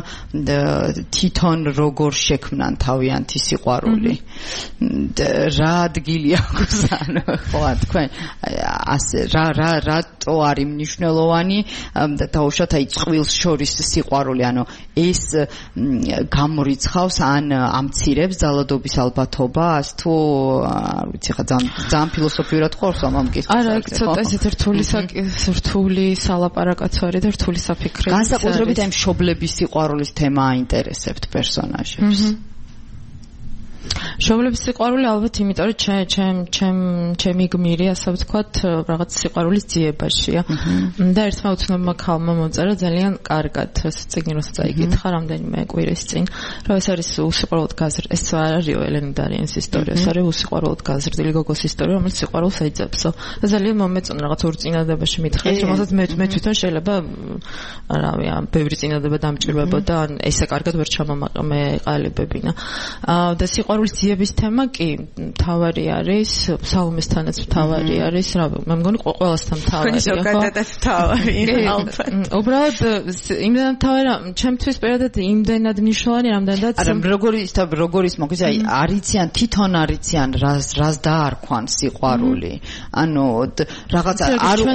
თვითონ როგორ შექმნან თავიანთი სიყვარული. რა ადგილი აქვს ანუ ხო თქვენ ასე რატო არის მნიშვნელოვანი დაუშვათ აი წყვილს შორის სიყვარული, ანუ ეს გამორიცხავს ან ამცირებს ძალადობის ალბათობას თუ არ ვიცი ხა ძალიან ფილოსოფიურად ხორს ამ კითხვას. არა, ცოტა ესეთ რთული სალაპარაკოც არის და რთული საფიქრები. განსაკუთრებით ამ მშობლების სიყვარულის თემა აინტერესებთ პერსონაჟებს. მშობლების სიყვარული ალბათ იმიტომ რომ ჩემი გმირი ასე ვთქვათ რაღაც სიყვარულის ძიებაშია და ერთმა უცნობმა ქალმა მომწერა ძალიან კარგად ეს წიგნი როცა წაიკითხა რამდენიმე კვირის წინ, რომ ეს არის უსიყვარულოდ გაზრდილი, ეს არ არისო ელენ დარიანის ისტორია, ეს არის უსიყვარულოდ გაზრდილი გოგოს ისტორია, რომელიც სიყვარულს ეძებსო და ძალიან მომეწონა რაღაც ორ წინადადებაში მითხრეს, რომელსაც მე თვითონ შეიძლება რავი ამ ბევრი წინადადება დამჭირვებოდა, ან ესე კარგად ვერ ჩამომეყალიბებინა და სიყვარულის ძიების თემა კი მთავარი არის, სალომესთანაც მთავარი არის, რა მე მგონი ყველასთან მთავარია, ხო? ზოგადადაც მთავარი, ალბათ. უბრალოდ იმდენად მთავარი, ჩემთვის პირადად იმდენად მნიშვნელოვანი, რამდენადაც როგორის მოგვიც აი არიციან თვითონ არიციან რას დაარქვან სიყვარული. ანუ რაღაცა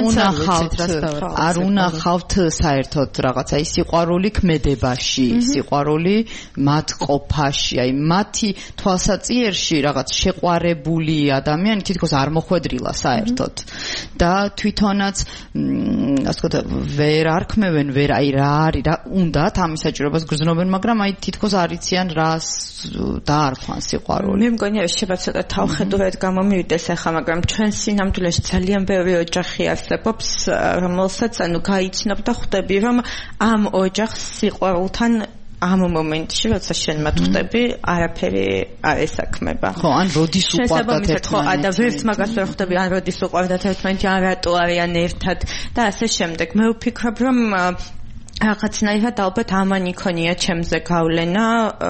არ უნახავთ საერთოდ რაღაცა ის სიყვარული ქმედებაში, სიყვარული მათ ყოფაში, აი მათი თვალსაწიერში რაღაც შეყვარებული ადამიანი თითქოს არ მოხვედრილა საერთოდ და თვითონაც ასე ვთქვათ ვერ არქმევენ, ვერ აი რა არის, რა უნდათ ამის საჭიროებას გრძნობენ, მაგრამ აი თითქოს არიციან რას დაარქვან სიყვარული. მე მგონი ეს შეიძლება ცოტა თავხედურად გამომივიდეს ახლა, მაგრამ ჩვენ სინამდვილეში ძალიან ბევრი ოჯახი არსებობს, რომელსაც ანუ გაიცნობ და ხვდები, რომ ამ ოჯახს სიყვარულთან ამ მომენტში, როცა შენ მათ ხვდები, არაფერი არ ესაქმება. ხო, ან როდის უყვარდათ ერთმანეთს. და ვერც მაგას ვერ ხვდები, ან როდის უყვარდათ ერთმანეთს, ან რატო არიან ერთად და ასე შემდეგ. მე ვფიქრობ, რომ რაღაცნაირად ალბათ ამან იქონია ჩემზე გავლენა,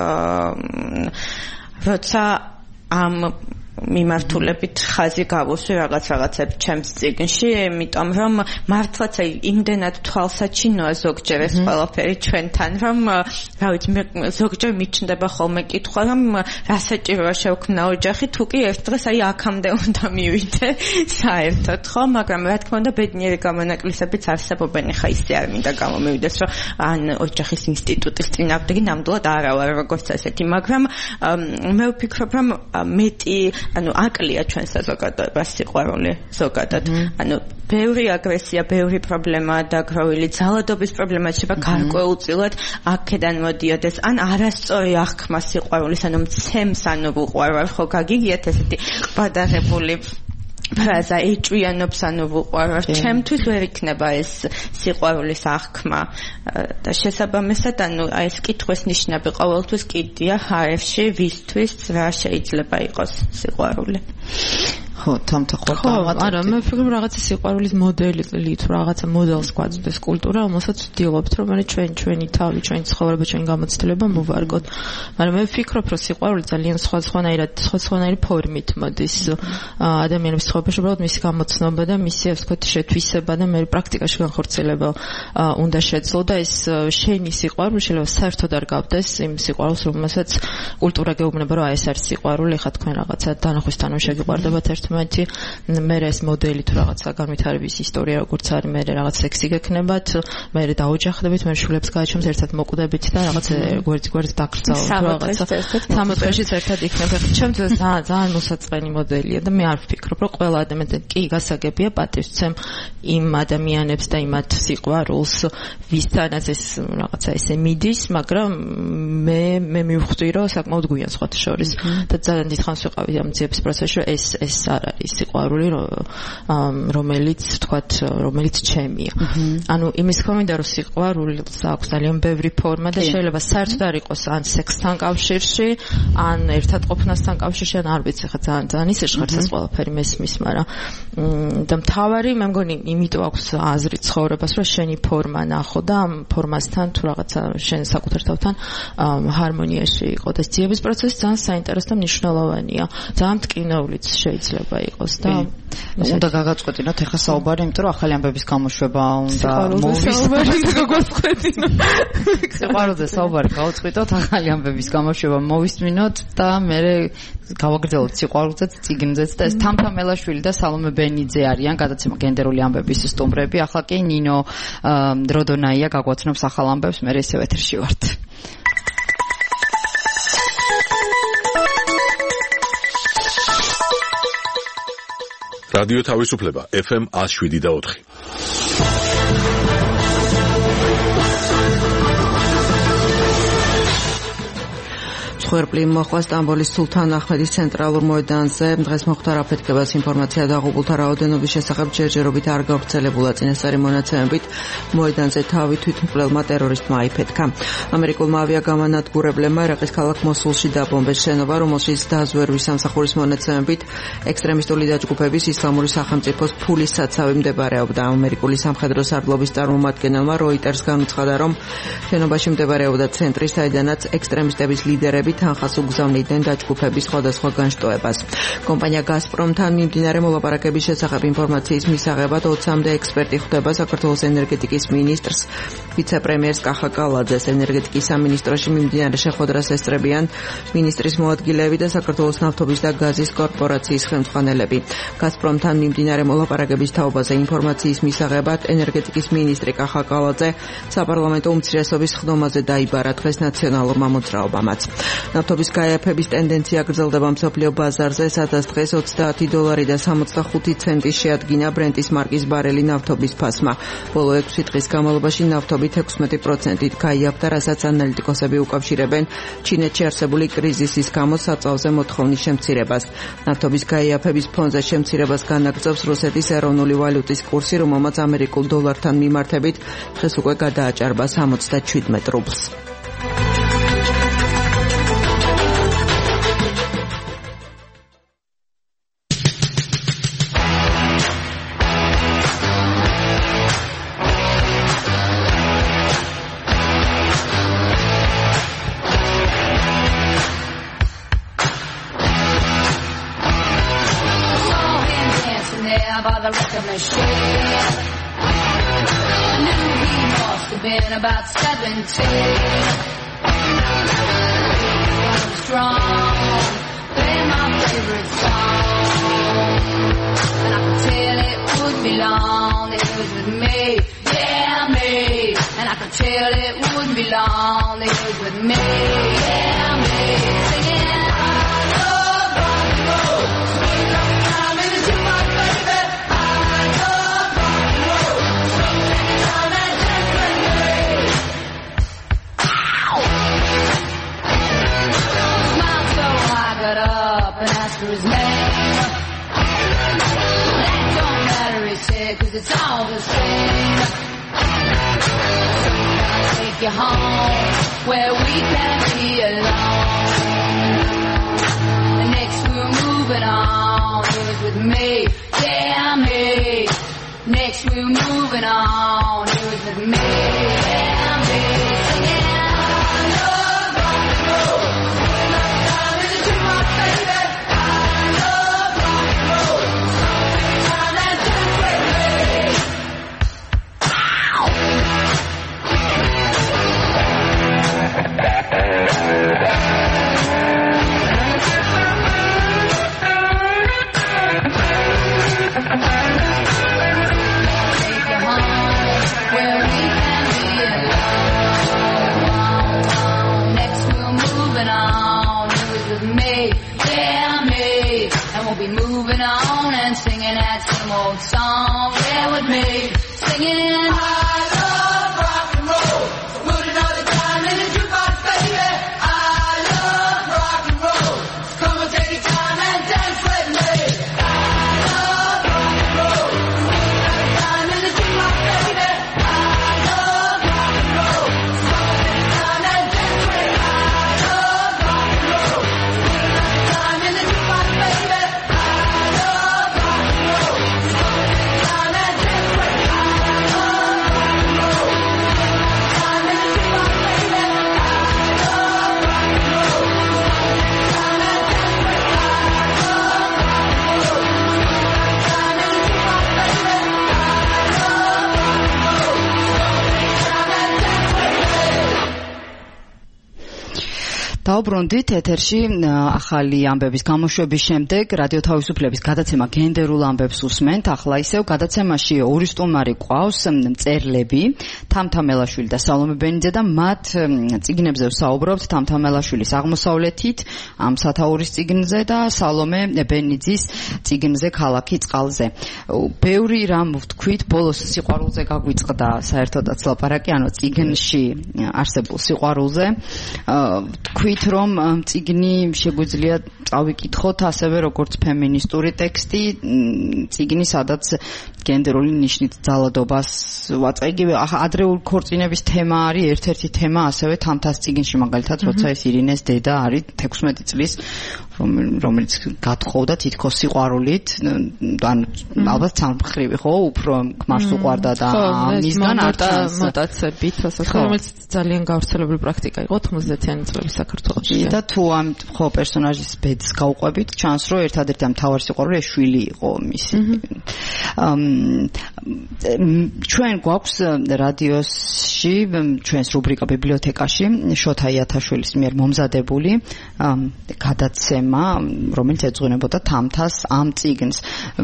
როცა ამ მიმართულებით ხაზი გავუსვი რაღაცებს ჩემს წიგნში, იმიტომ რომ მართლაც აი იმდენად თვალსაჩინოა ზოგჯერ ეს ყველაფერი ჩვენთან, რომ რა ვიცი, მე ზოგჯერ მიჩნდება ხოლმე კითხვა, რომ რა საჭიროა შევქმნა ოჯახი, თუ კი ერთ დღეს აი აქამდე უნდა მივიდე საერთოდ, ხო, მაგრამ რა თქმა უნდა ბედნიერი გამონაკლისებიც არსებობენ, ხა ისე არ მინდა გამომივიდეს, რომ ან ოჯახის ინსტიტუტის წინააღმდეგი ნამდვილად არა ვარ როგორც ასეთი, მაგრამ მე ვფიქრობ, რომ მეტი ანუ აკლია ჩვენ საზოგადოებას სიყვარული ზოგადად. ანუ ბევრი აგრესია, ბევრი პრობლემაა დაგროვილი, ძალადობის პრობლემა შეიძლება გარკვეულწილად აქედან მოდიოდეს, ან არასწორი აღქმა სიყვარულის, ანუ მცემს, ანუ ვუყვარვარ, ხო გაგიგიათ ესეთი ყბადაღებული ფრაზა ეჭვიანობს, ანუ ვუყვარვარ. ჩემთვის ვერ იქნება ეს სიყვარულის აღქმა და შესაბამისად, ანუ აი ეს კითხვის ნიშნები ყოველთვის კიდია ჰაერში, ვისთვის რა შეიძლება იყოს სიყვარული. ხო, თამთაყვა არა, მე ვფიქრობ რაღაცა სიყვარულის მოდელი თუ რაღაცა მოდელს გვაწვდის კულტურა, რომელსაც ვდილობთ, რომ მე ჩვენი თავი, ჩვენი ცხოვრება, ჩვენი გამოცდილება მოვარგოთ. მაგრამ მე ვფიქრობ, რომ სიყვარული ძალიან სხვადასხვანაირი ფორმით მოდის ადამიანების ცხოვრებაში, უბრალოდ მისი გამოცნობა და მისი, ასე ვთქვათ, შეთვისება და მე პრაქტიკაში განხორციელება უნდა შეძლო და ეს შენი სიყვარული შეიძლება საერთოდ არ გავდეს იმ სიყვარულს, რომელსაც კულტურა გეუბნება, რომ აი ეს არის სიყვარული, ხა თქვენ რაღაცა დანახვისთანავე შეგიყვარდებათ ერთმანეთი, მე ეს მოდელი თუ რაღაცა განვითარების ისტორია როგორც არის, მე რაღაც სექსი გექნებათ, მე დაოჯახდებით, მე შვილებს გააჩვენთ, ერთად მოკვდებით და რაღაცა გვერდ დაკრძალოთ რაღაცა 60-ში ერთად იქნებით. ჩემთვის ძალიან მოსაწყენი მოდელია და მე არ ვფიქრობ, რომ ყველა ადამიანი კი გასაგებია პატივცემ იმ ადამიანებს და იმათ სიყვარულს, ვისთანაც ეს რაღაცა ესე მიდის, მაგრამ მე მივხვდი, რომ საკმაოდ გვიან სხვათა შორის და ძალიან დიდხანს ვიყავი ამ ძიების პროცესში, რომ ეს არ არის სიყვარული, რომელიც ჩემია. ანუ იმის ხომიდა, რომ სიყვარულს აქვს ძალიან ბევრი ფორმა და შეიძლება საერთოდ არ იყოს ან სექსთან კავშირში, ან ერთად ყოფნასთან კავშირში, ან არ ვიცი, ხა ძალიან ისე ჟღერს ეს ყველაფერი მესმის, მაგრამ და მთავარი მე მგონი იმიტომ აქვს აზრი ცხოვრებას, რომ შენი ფორმა ნახო და ამ ფორმასთან თუ რაღაცა შენ საკუთარ თავთან ჰარმონიაში იყო და ძიების პროცესი ძალიან საინტერესო და მნიშვნელოვანია. ძალიან მტკივნეულიც შეიძლება იყოს და უნდა გაგაწყვეტინოთ ახლა საუბარი, იმიტომ რომ ახალი ამბების გამოშვება უნდა სიყვარულზე საუბარი გავაწყვეტოთ, ახალი ამბების გამოშვება მოვისმინოთ და მე გავაგრძელოთ სიყვარულზეც, წიგნზეც და ეს თამთა მელაშვილი და სალომე ბენიძე არიან გადაცემა გენდერული ამბების სტუმრები. ახლა კი ნინო დროდონაია გაგვაცნობს ახალ ამბებს, მე ისევ ეთერში ვართ. რადიო თავისუფლება FM 107.4. მსხვერპლი მოხვა სტამბოლის სულთან აჰმედის ცენტრალურ მოედანზე. დღეს მოხდა რაფეთქებას ინფორმაცია დაღუპულთა რაოდენობის შესახებ ჯერჯერობით არ გავრცელებულა. წინასწარი მონაცემებით მოედანზე თავი თვითმკვლელმა ტერორისტმა აიფეთქა. ამერიკულმა ავიაგამანადგურებლებმა ერაყის ქალაქ მოსულში დაბომბეს შენობა, რომელშიც დაზვერვის სამსახურის მონაცემებით ექსტრემისტული დაჯგუფების ისლამური სახელმწიფოს ფულის საცავი მდებარეობდა. ამერიკული სამხედრო სარდლობის წარმომადგენელმა როიტერს განუცხადა, რომ შენობაში მდებარეობდა ცენტრი, საიდანაც ექსტრემისტების ლიდერები თანხას უგზავნიდნენ დაჯგუფების სხვადასხვა განშტოებას. კომპანია გაზპრომთან მიმდინარე მოლაპარაკების შესახებ ინფორმაციის მისაღებად 20-მდე ექსპერტი ხვდება საქართველოს ენერგეტიკის მინისტრს, ვიცე-პრემიერს კახა კალაძეს. ენერგეტიკის სამინისტროში მიმდინარე შეხვედრას ესწრებიან მინისტრის მოადგილეები და საქართველოს ნავთობის და გაზის კორპორაციის ხელმძღვანელები. გაზპრომთან მიმდინარე მოლაპარაკების თაობაზე ინფორმაციის მისაღებად ენერგეტიკის მინისტრი კახა კალაძე საპარლამენტო უმცირესობის ხდომაზე დაიბარა დღეს ნაციონალურმა მოძრაობამაც. ნავთობის გაიაფების ტენდენცია გრძელდება მსოფლიო ბაზარზე, სადაც დღეს $30 და 65 ცენტი შეადგინა ბრენტის მარკის ბარელი ნავთობის ფასმა. ბოლო 6 დღის განმავლობაში ნავთობით 16%-ით გაიაფთა, რასაც ანალიტიკოსები უკავშირებენ ჩინეთში არსებული კრიზისის გამო საწავზე მოთხოვნის შემცირებას. ნავთობის გაიაფების ფონზე შემცირებას განაგრძობს რუსეთის ეროვნული ვალუტის კურსი, რომელმაც ამერიკულ დოლართან მიმართებით დღეს უკვე გადააჭარბა 77 რუბლს. About 17, strong, play my favorite song, and I could tell it wouldn't be long that he was with me, yeah me, and I could tell it wouldn't be long that he was with me, yeah me, singing I love rock and roll, sweet love time in the jukebox, baby, I love rock and roll, sweet time and dance with me. Got up and asked for his name. That don't matter, he said, 'cause it's all the same. I'll take you home where we can be alone. And next we were moving on, he was with me, yeah me. Next we were moving on, he was with me, yeah me. Singing I love rock and roll. Be moving on and singing that same old song, yeah, with me, singing I love rock and roll, so put another time in the jukebox, baby, I love rock and roll, so come and take your time and dance with me, I love rock and roll, so put another time in the jukebox, baby, I love rock and roll, so come and take your time and dance with me, I love rock and roll, so put another time in the jukebox, baby. დავბრუნდით ეთერში ახალი ამბების გამოშვების შემდეგ რადიო თავისუფლების გადაცემა გენდერულ ამბებს უსმენთ. ახლა ისევ გადაცემაში ორი სტუმარი ყავს, მწერლები თამთამელაშვილი და სალომე ბენიძე და მათ წიგნებზე ვსაუბრობთ. თამთამელაშვილის აღმოსავლეთით ამ სათაურის წიგნზე და სალომე ბენიძის წიგნზე ქალაქი წყალზე. ბევრი რამ ვთქვით, ბოლოს სიყვარულზე გაგვიწყდა საერთოდაც ლაპარაკი, ანუ წიგნში არსებულ სიყვარულზე. ვთქვით რომ წიგნი შეგვიძლია წავიკითხოთ ასევე როგორც ფემინისტური ტექსტი, წიგნი სადაც გენდერული ნიშნით ძალადობას ვაწყე. იგივე ადრეულ ქორწინების თემა არის ერთ-ერთი თემა ასევე თამთას წიგნში, მაგალითად როცა ეს ირინეს დედა არის 16 წლის, რომელიც გათხოვდა თითქოს სიყვარულით, ანუ ალბათ სამხრივი ხო, უფრო ქმარს უყვარდა და მისგან არ ჩანს მოტაცებით, რომელიც ძალიან გავრცელებული პრაქტიკა იყო 90-იანი წლების საქართველოში. საქართველოში. და თუ ამ ხო პერსონაჟის ბედს გავყვებით, ჩანს რომ ერთადერთი ამ მთავარი სიყვარული შვილი იყო მისი. ჩვენ გვაქვს რადიოში, ჩვენს რუბრიკა ბიბლიოთეკაში შოთა იათაშვილის მიერ მომზადებული გადაცემა, რომელიც ეძღვნებოდა თამთას ამ წიგნს.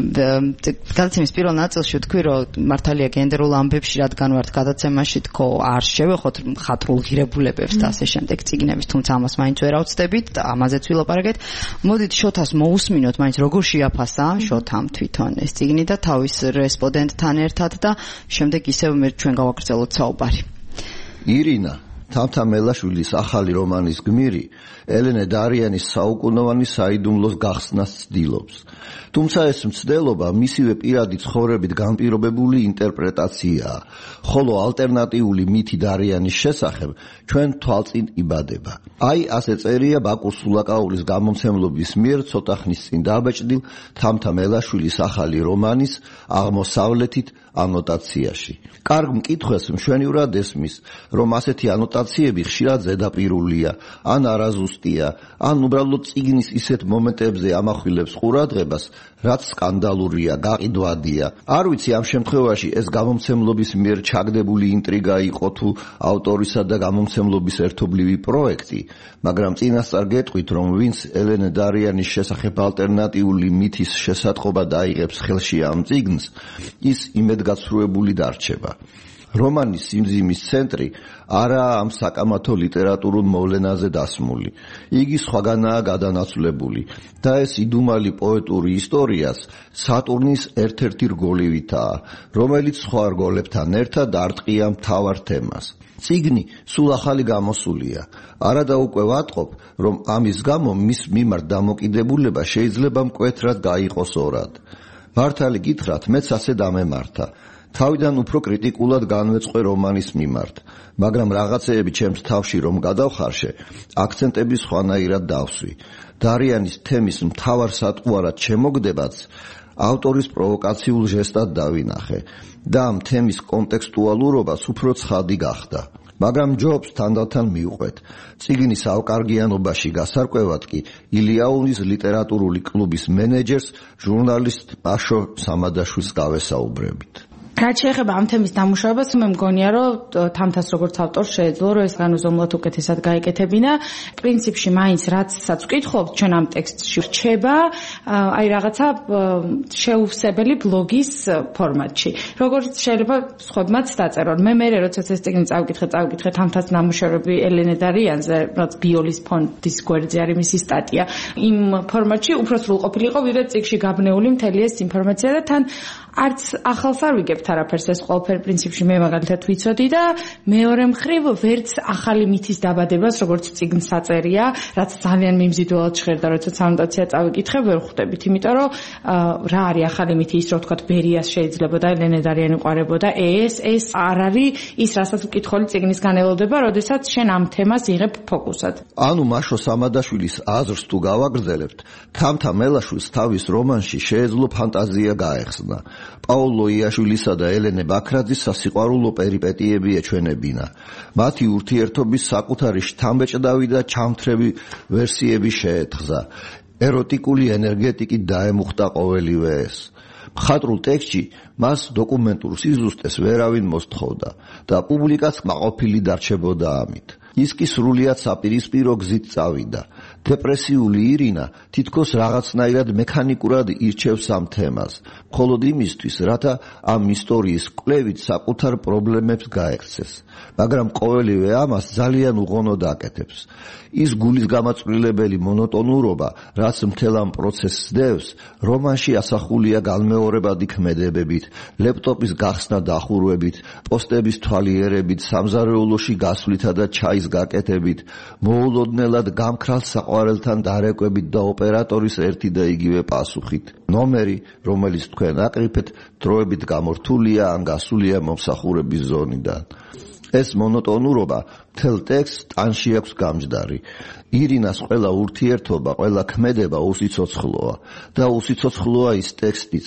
გადაცემის პირველ ნაწილში ვთქვი, რომ მართალია გენდერულ ამბებში, რადგან ვართ გადაცემაში, თქო არ შევეხოთ მხატვრულ ღირებულებებს და ასე შემდეგ წიგნების, თუმცა ამას მაინც ვერ ავწდებით, ამაზეც ვილაპარაკეთ. მოდით შოთას მოусმინოთ, მაინც როგორ შეაფასა შოთამ თვითონ ეს წიგნი და თავის რესპონდენტთან ერთად და შემდეგ ისევ ჩვენ გავაგრძელოთ საუბარი. ირინა თამთა მელაშვილის ახალი რომანის გმირი ელენე დარიანის საუკუნოვანი საიდუმლოს გახსნას ცდილობს. თუმცა ეს მცდელობა მისივე პირადი ცხოვრებით განპირობებული ინტერპრეტაციაა, ხოლო ალტერნატიული მითი დარიანის შესახებ ჩვენ თვალწინ იბადება. აი ასე წერია ბაკურ სულაკაურის გამომცემლობის მიერ ცოტა ხნის წინ დაბეჭდილ თამთა მელაშვილის ახალი რომანის აღმოსავლეთით ანოტაციაში. კარგ მკითხველს მშვენივრად ესმის, რომ ასეთი ანოტაციები ხშირად ზედაპირულია, ან არაზუსტია, ან უბრალოდ წიგნის ისეთ მომენტებზე ამახვილებს ყურადღებას, რაც სკანდალურია, გაყიდვადია. არ ვიცი ამ შემთხვევაში ეს გამომცემლობის მიერ ჩაგდებული ინტრიგა იყო თუ ავტორისა და გამომცემლობის ერთობლივი პროექტი, მაგრამ წინასწარ გეტყვით, რომ ვინც ელენე დარიანის შესახებ ალტერნატიული მითის შესატყობა დაიღებს ხელში ამ წიგნს, ის იმედგაცრუებული დარჩება. რომანის სიმძიმის ცენტრი არაა ამ საკამათო ლიტერატურულ მოვლენაზე დასმული. იგი სხვაგანაა გადანაცვლებული და ეს იდუმალი პოეტური ისტორიას სატურნის ერთ-ერთი რგოლივითაა, რომელიც სხვა რგოლებთან ერთად არტყია მთავარ თემას. წიგნი სულ ახალი გამოსულია. არადა უკვე ვატყობ, რომ ამის გამო მის მიმართ დამოკიდებულება შეიძლება მკვეთრად გაიყოს ორად. მართალი გითხრათ, მეც ასე დამემართა. თავიდან უფრო კრიტიკულად განვეწყვე რომანის მიმართ, მაგრამ რაღაცეები ჩემს თავში რომ გადავხარშე, აქცენტები სხვანაირად დავსვი. დარიანის თემის მთავარ სატყუარად შემოგდებაც ავტორის პროვოკაციულ ჟესტად დავინახე და ამ თემის კონტექსტუალურობას უფრო ცხადი გახდა. მაგრამ ჯობს თანდათან მიუყვეთ. წიგნის ავკარგიანობაში გასარკვევად კი ილიაუნის ლიტერატურული კლუბის მენეჯერს ჟურნალისტ პაშო სამადაშვილს გავესაუბრებით. რაც შეეხება ამ თემის დამუშავებას, მე მგონია, რომ თამთას როგორც ავტორს შეეძლო, რომ ეს განუზომლად უკეთესად გაეკეთებინა. პრინციპში მაინც რაცაც ვკითხულობთ, ჩვენ ამ ტექსტში რჩება, აი რაღაცა შეუვსებელი ბლოგის ფორმატში. როგორც შეიძლება სხვებმაც დაწერონ. მე როცა ეს წიგნი წავკითხე თამთას ნამუშევრები ელენე დარიანზე, რაც ბიოლის ფონდის გვერდზე არის მისი სტატია. იმ ფორმატში უფრო სრულყოფილი იყო, ვიდრე წიგნში გაბნეული მთელი ეს ინფორმაცია და თან არც ახალს არ ვიგებთ არაფერს, ეს ყველაფერი პრინციპში მე მაგალითად ვიცოდი და მეორე მხრივ ვერც ახალი მითის დაბადებას, როგორც წიგნს საწერია, რაც ძალიან მიმზიდველად ჟღერდა, როცა ანოტაცია წავიკითხე, ვერ ხვდებით, იმიტომ რომ რა არის ახალი მითი, ის რო ვთქვათ, ბერიას შეიძლებოდა ელენე დარიანი ყვარებოდა, ეს არ არის ის, რასაც ვკითხული წიგნისგან ელოდება, როდესაც შენ ამ თემას იღებ ფოკუსად. ანუ მაშო სამადაშვილის აზრს თუ გავაგრძელებთ, თამთა მელაშვილს თავის რომანში შეეძლო ფანტაზია გაეხსნა. პაულო იაშვილისა და ელენე ბაქრაძის სასიყვარულო პერიპეტიები ეჩვენებინა. მათი ურთიერთობის საკუთარი შთამბეჭდავი და ჩამთრევი ვერსიები შეეთხზა. ეროტიკული ენერგეტიკით დაემუხტა ყოველივე ეს. მხატვრულ ტექსტში მას დოკუმენტურ სიზუსტეს ვერავინ მოსთხოვდა და პუბლიკაც კმაყოფილი დარჩებოდა ამით. ის კი სრულიად საპირისპირო გზით წავიდა. დეპრესიული ირინა თითქოს რაღაცნაირად მექანიკურად ირჩევს ამ თემას, მხოლოდ იმისთვის, რათა ამ ისტორიის კვლევით საკუთარ პრობლემებს გაექცეს. მაგრამ ყოველივე ამას ძალიან უღონოდ აკეთებს. ის გულის გამაწვრილებელი მონოტონურობა, რაც მთელ ამ პროცესს დევს, რომანში ასახულია განმეორებადი ქმედებებით, ლეპტოპის გახსნა დახურვებით, პოსტების თვალიერებით, სამზარეულოში გასვლითა და ჩაის გაკეთებით, მოულოდნელად გამქრალ საყვარელთან დარეკვებით და ოპერატორის ერთი და იგივე პასუხით. ნომერი, რომელიც თქვენ აკრიფეთ, დროებით გამორთულია ან გასულია მომსახურების ზონიდან. ეს მონოტონურობა მთელ ტექსტს ტანში აქვს გამჯდარი. ირინას ყველა ურთიერთობა, ყველა ქმედება უსიცოცხლოა და უსიცოცხლოა ის ტექსტიც,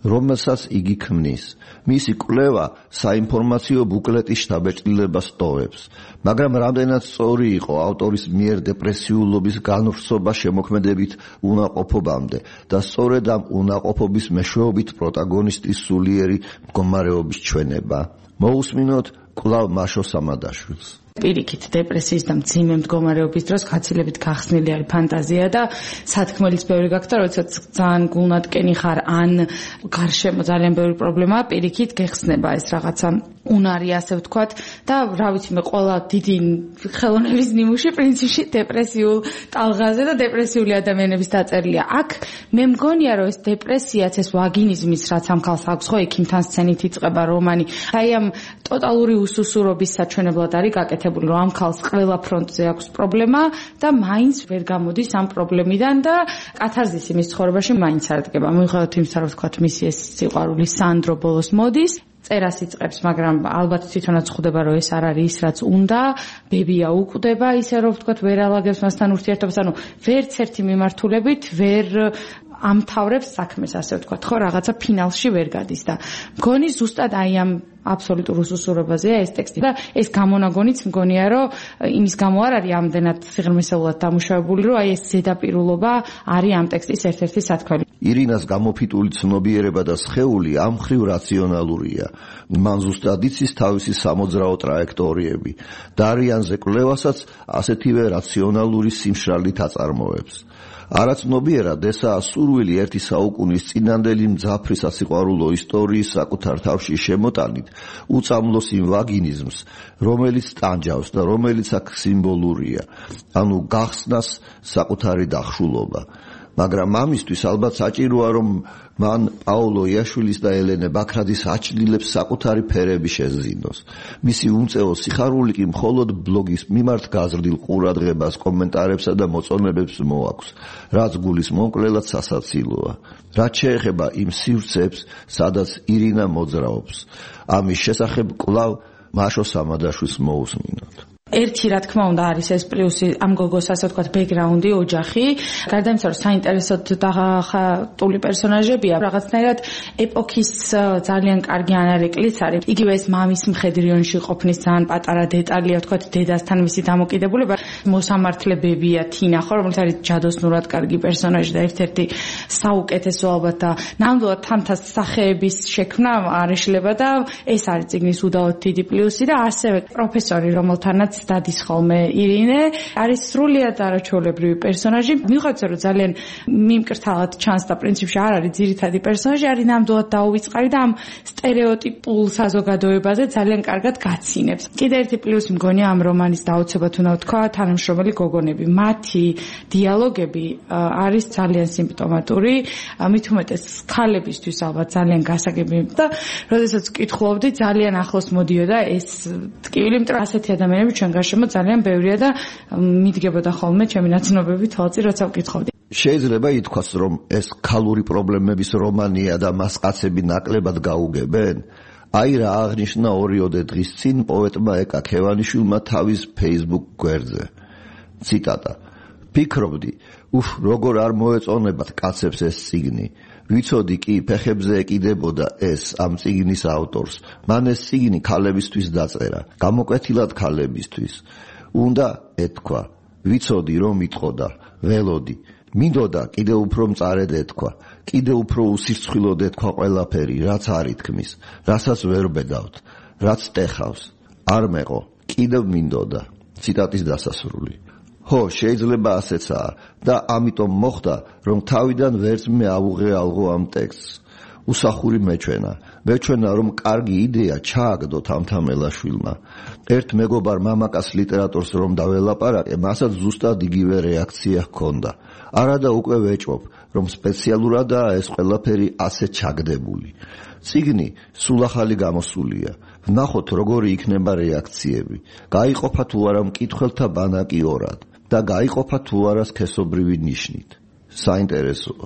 რომელსაც იგი ქმნის. მისი კვლევა საინფორმაციო ბუკლეტის შთაბეჭდილებას ტოვებს, მაგრამ რამდენად სწორი იყო ავტორის მიერ დეპრესიულობის განვრცობა შემოქმედებით უნაყოფობამდე და სწორედ ამ უნაყოფობის მეშვეობით პროტაგონისტის სულიერი მდგომარეობის ჩვენება. მოусმინოთ კვლავ მაშო სამადაშვილს. პირიქით დეპრესიის და მძიმე მდგომარეობის დროს გაცილებით გახსნილი არის ფანტაზია და სათქმელიც ბევრი გაქვს და როდესაც ძალიან გულნატკენი ხარ ან გარშემო ძალიან ბევრი პრობლემაა პირიქით გეხსნება ეს რაღაცა უნარი ასე ვთქვათ და რა ვიცი მე ყველა დიდი ხელოვნების ნიმუში პრინციპში დეპრესიულ ტალღაზე და დეპრესიული ადამიანების დაწერილია. აქ მე მგონია რომ ეს დეპრესიაც ეს ვაგინიზმის რაც ამ ქალს აქვს ხო ექიმთან სცენით იწყება რომანი აი ამ ტოტალური უსუსურობის საჩვენებლად არის გაკეთებული რომ ამ ქალს ყველა ფრონტზე აქვს პრობლემა და მაინც ვერ გამოდის ამ პრობლემიდან და კათარზისი მის ცხოვრებაში მაინც არ დგება. მიუხედავად იმისა რომ ვთქვათ მისი ეს სიყვარული სანდრო ბოლოს მოდის წერას იწყებს, მაგრამ ალბათ თვითონაც ხვდება რომ ეს არ არის ის რაც უნდა, ბებია უკვდება ისე რომ ვთქვათ ვერ ალაგებს მასთან ურთიერთობას, ანუ ვერც ერთი მიმართულებით ვერ ამთავრებს საქმეს ასე ვთქვათ, ხო, რაღაცა ფინალში ვერ გადის და მგონი ზუსტად აი ამ აბსოლუტურ უსუსურობაზეა ეს ტექსტი და ეს გამონაგონიც მგონია რომ იმის გამო არ არის ამდენად სიღრმისეულად დამუშავებული რომ აი ეს ზედაპირულობა არის ამ ტექსტის ერთ-ერთი სათქმელი. ირინას გამოფიტული ცნობიერება და სხეული ამ მხრივ რაციონალურია. მან ზუსტად იცის თავისი სამოძრაო ტრაექტორიები. დარიანზე კვლევასაც ასეთივე რაციონალური სიმშრალით აწარმოებს. არაცნობიერად ესაა სურვილი ერთი საუკუნის წინანდელი მძაფრი სასიყვარულო ისტორიის საკუთარ თავში შემოტანით უწამლოს იმ ვაგინიზმს, რომელიც ტანჯავს და რომელიც აქ სიმბოლურია, ანუ გახსნას საკუთარი დახშულობა. მაგრამ ამისთვის ალბათ საჭიროა რომ მან პაოლო იაშვილის და ელენე ბაქრაძის აჩნილებს საკუთარი ფერები შეზინოს. მისი უმწეო სიხარული კი მხოლოდ ბლოგის მიმართ გაზრდილ ყურადღებას, კომენტარებსა და მოწონებებს მოაქვს, რაც გულის მომკვლელად სასაცილოა. რაც შეეხება იმ სივრცეებს, სადაც ირინა მოძრაობს, ამის შესახებ კვლავ მაშო სამადაშვილს მოусმინოთ. ერთი რა თქმა უნდა არის ეს პლუსი ამ გოგოს ასე ვთქვათ ბექგრაუნდი ოჯახი გარდა იმისა რომ საინტერესოდ დახატული პერსონაჟებია რაღაცნაირად ეპოქის ძალიან კარგი ანარეკლიც არის იგივე ეს მამის მხედრიონში ყოფნის ძალიან პატარა დეტალია ვთქვათ დედასთან მისი დამოკიდებულება მოსამართლებებია თინა ხო რომელიც არის ჯადოსნურად კარგი პერსონაჟი და ერთ-ერთი საუკეთესო ალბათ და ნამდვილად თამთა სახეების შექმნა არ ეშლება და ეს არის წიგნის უდავოდ დიდი პლუსი და ასევე პროფესორი რომელთანაც დადის ხოლმე ირინე არის სრულიად არაჩვეულებრივი პერსონაჟი მიუხედავად რომ ძალიან მიმკრთალად ჩანს და პრინციპში არ არის ძირითადი პერსონაჟი არის ნამდვილად დაუვიწყარი და ამ სტერეოტიპულ საზოგადოებაზე ძალიან კარგად გაცინებს კიდე ერთი პლუსი მგონია ამ რომანის დაუცებად უნდა ვთქვა თანამშრომელი გოგონები მათი დიალოგები არის ძალიან სიმპტომატური მით უმეტეს ქალებისთვის ალბათ ძალიან გასაგები და როდესაც ვკითხულობდი ძალიან ახლოს მოდიოდა ეს ტკივილი იმიტომ რომ ასეთი ადამიანები ჩვენ გარშემო ძალიან ბევრია და მიდგებოდა ხოლმე ჩემი ნაცნობები თვალწი როცა ვკითხავდი. შეიძლება ითქვას რომ ეს ქალური პრობლემების რომანია და მას კაცები ნაკლებად გაუგებენ? აი რა აღნიშნა 2 დღის წინ პოეტმა ეკა ქევანიშვილმა თავის Facebook გვერდზე. ციტატა: "ფიქრობდი, როგორ არ მოეწონებათ კაცებს ეს წიგნი. ვიცოდი კი ფეხებზე ეკიდებოდა ეს ამ წიგნის ავტორს. მან ეს წიგნი ქალებისთვის დაწერა, გამოკვეთილად ქალებისთვის. უნდა ეთქვა, ვიცოდი რომ იტყოდა, ველოდი. მინდოდა კიდევ უფრო მწარედ ეთქვა, კიდევ უფრო უსირცხვილოდ ეთქვა ყველაფერი, რაც არ ითქმის, რასაც ვერ ბედავთ, რაც ტეხავს. არ მეყო, კიდევ მინდოდა." ციტატის დასასრული. ხო, შეიძლება ასეცაა და ამიტომ მოხდა, რომ თავიდან ვერც მე ავუღეალღო ამ ტექსტს. უსახური მეჩვენა, რომ კარგი იდეა ჩააგდო თამთამელაშვილმა. ერთ მეგობარ მამაკაც ლიტერატორს რომ დაველაპარაკე, მასაც ზუსტად იგივე რეაქცია ჰქონდა. არადა უკვე ვეჭვობ, რომ სპეციალურადაა ეს ყველაფერი ასე ჩაგდებული. წიგნი სულ ახალი გამოსულია. ვნახოთ როგორი იქნება რეაქციები. გაიყოფა თუ არა მკითხველთა ბანაკი ორად და გაიყოფა თუ არა სქესობრივი ნიშნით. საინტერესოა.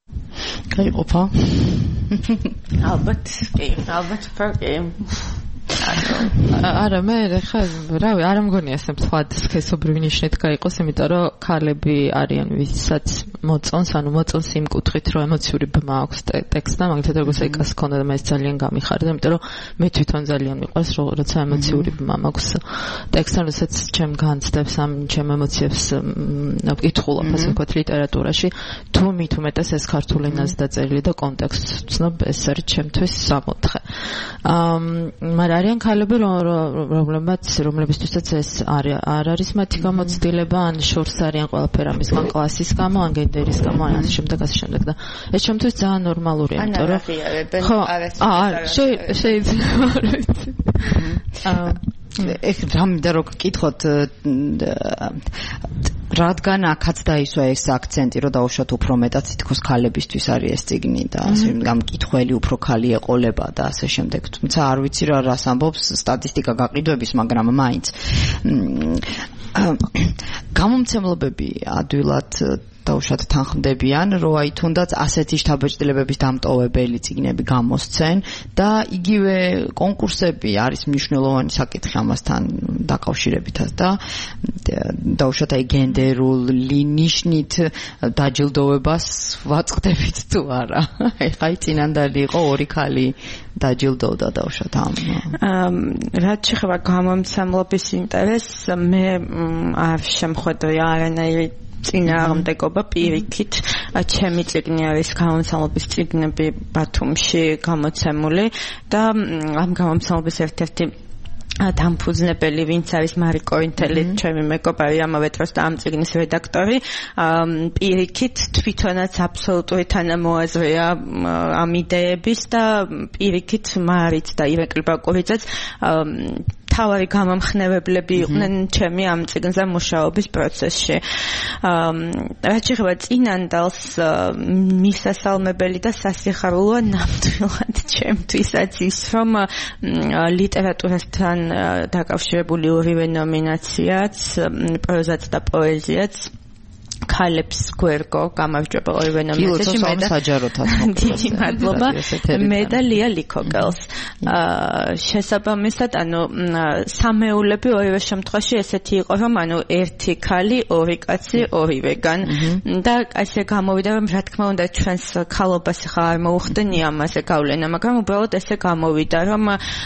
გაიყოფა? ალბათ კი. არა მე ხა რავი არ მგონია ესე მთვად სქესობრივი ნიშნით გაიყოს იმიტომ რომ ქალები არიან ვისაც მოწონს, ანუ მოწონს იმ კუთხით, რომ ემოციური ბმა აქვს ტექსტთან, მაგალითად როგორც ეკას ქონდა და მე ძალიან გამიხარდა, იმიტომ რომ მე თვითონ ძალიან მიყვარს, როცა ემოციური ბმა მაქვს ტექსტთან, როდესაც ჩემ განცდებს ამ ჩემ ემოციებს ვკითხულობ, ასე ვთქვათ, ლიტერატურაში, თუ მით უმეტეს ეს ქართულ ენაზე დაწერილი და კონტექსტს ვცნობ, ეს არის ჩემთვის საკითხი. მაგრამ არიან ქალები, რომლებისთვისაც ეს არ არის მათი გამოცდილება, ან შორს არიან ყველაფერ ამისგან კლასის გამო, ან გენდერის გამო, ან ასე შემდეგ და ეს ჩემთვის ძალიან ნორმალურია, იმიტომ რომ ხო, შეიძლება არ ვიცი. ეხლა რამდა რო გკითხოთ რადგან აქაც დაისვა ეს აქცენტი, რომ დაუშვათ უფრო მეტად თითქოს ქალებისთვის არის ეს წიგნი და ასე გამკითხველი უფრო ქალი ეყოლება და ასე შემდეგ. თუმცა არ ვიცი რა რას ამბობს სტატისტიკა გაყიდვების, მაგრამ მაინც გამომცემლობები ადვილად დაუშვათ თანხმდებიან, რომ აი თუნდაც ასეთი შთაბეჭდილებების დამტოვებელი წიგნები გამოსცენ და იგივე კონკურსები არის მნიშვნელოვანი საკითხი ამასთან დაკავშირებითაც და დაუშვათ აი გენდერული ნიშნით დაჯილდოვებას ვაწყდებით თუ არა. ეხლა აი წინანდალი იყო ორი ქალი დაჯილდოვდა დაუშვათ ამ. რაც შეეხება გამომცემლობის ინტერესს, მე არ შემხედრე არანაირი წინააღმდეგობა პირიქით. ჩემი წიგნი არის გამომცემლობის წიგნები ბათუმში გამოცემული და ამ გამომცემლობის ერთ-ერთი დამფუძნებელი ვინც არის მარიკო ინთელი, ჩემი მეგობარი ამავე დროს და ამ წიგნის რედაქტორი, პირიქით თვითონაც აბსოლუტური თანამოაზრეა ამ იდეების და პირიქით მარიც და ირაკლი ბაკურიძეც თავარი გამამხნევებლები იყვნენ ჩემი ამ წიგნზე მუშაობის პროცესში. რაც შეეხება წინანდალს, მისასალმებელი და სასიხარულოა ნამდვილად ჩემთვისაც ის, რომ ლიტერატურასთან დაკავშირებული ორივე ნომინაციაც, პროზაც და პოეზიაც ქალებს გვერგო გამარჯვება ორივე ნომინაციაში მე და საჯაროთაც დიდი მადლობა მე და ლია ლიქოგელს. შესაბამისად, ანუ სამეულები ორივე შემთხვევაში ესეთი იყო, რომ ანუ ერთი ქალი, ორი კაცი, ორივეგან და ასე გამოვიდა, რომ რა თქმა უნდა ჩვენს ქალობას ხა არ მოუხდენია ამაზე გავლენა, მაგრამ უბრალოდ ესე გამოვიდა, რომ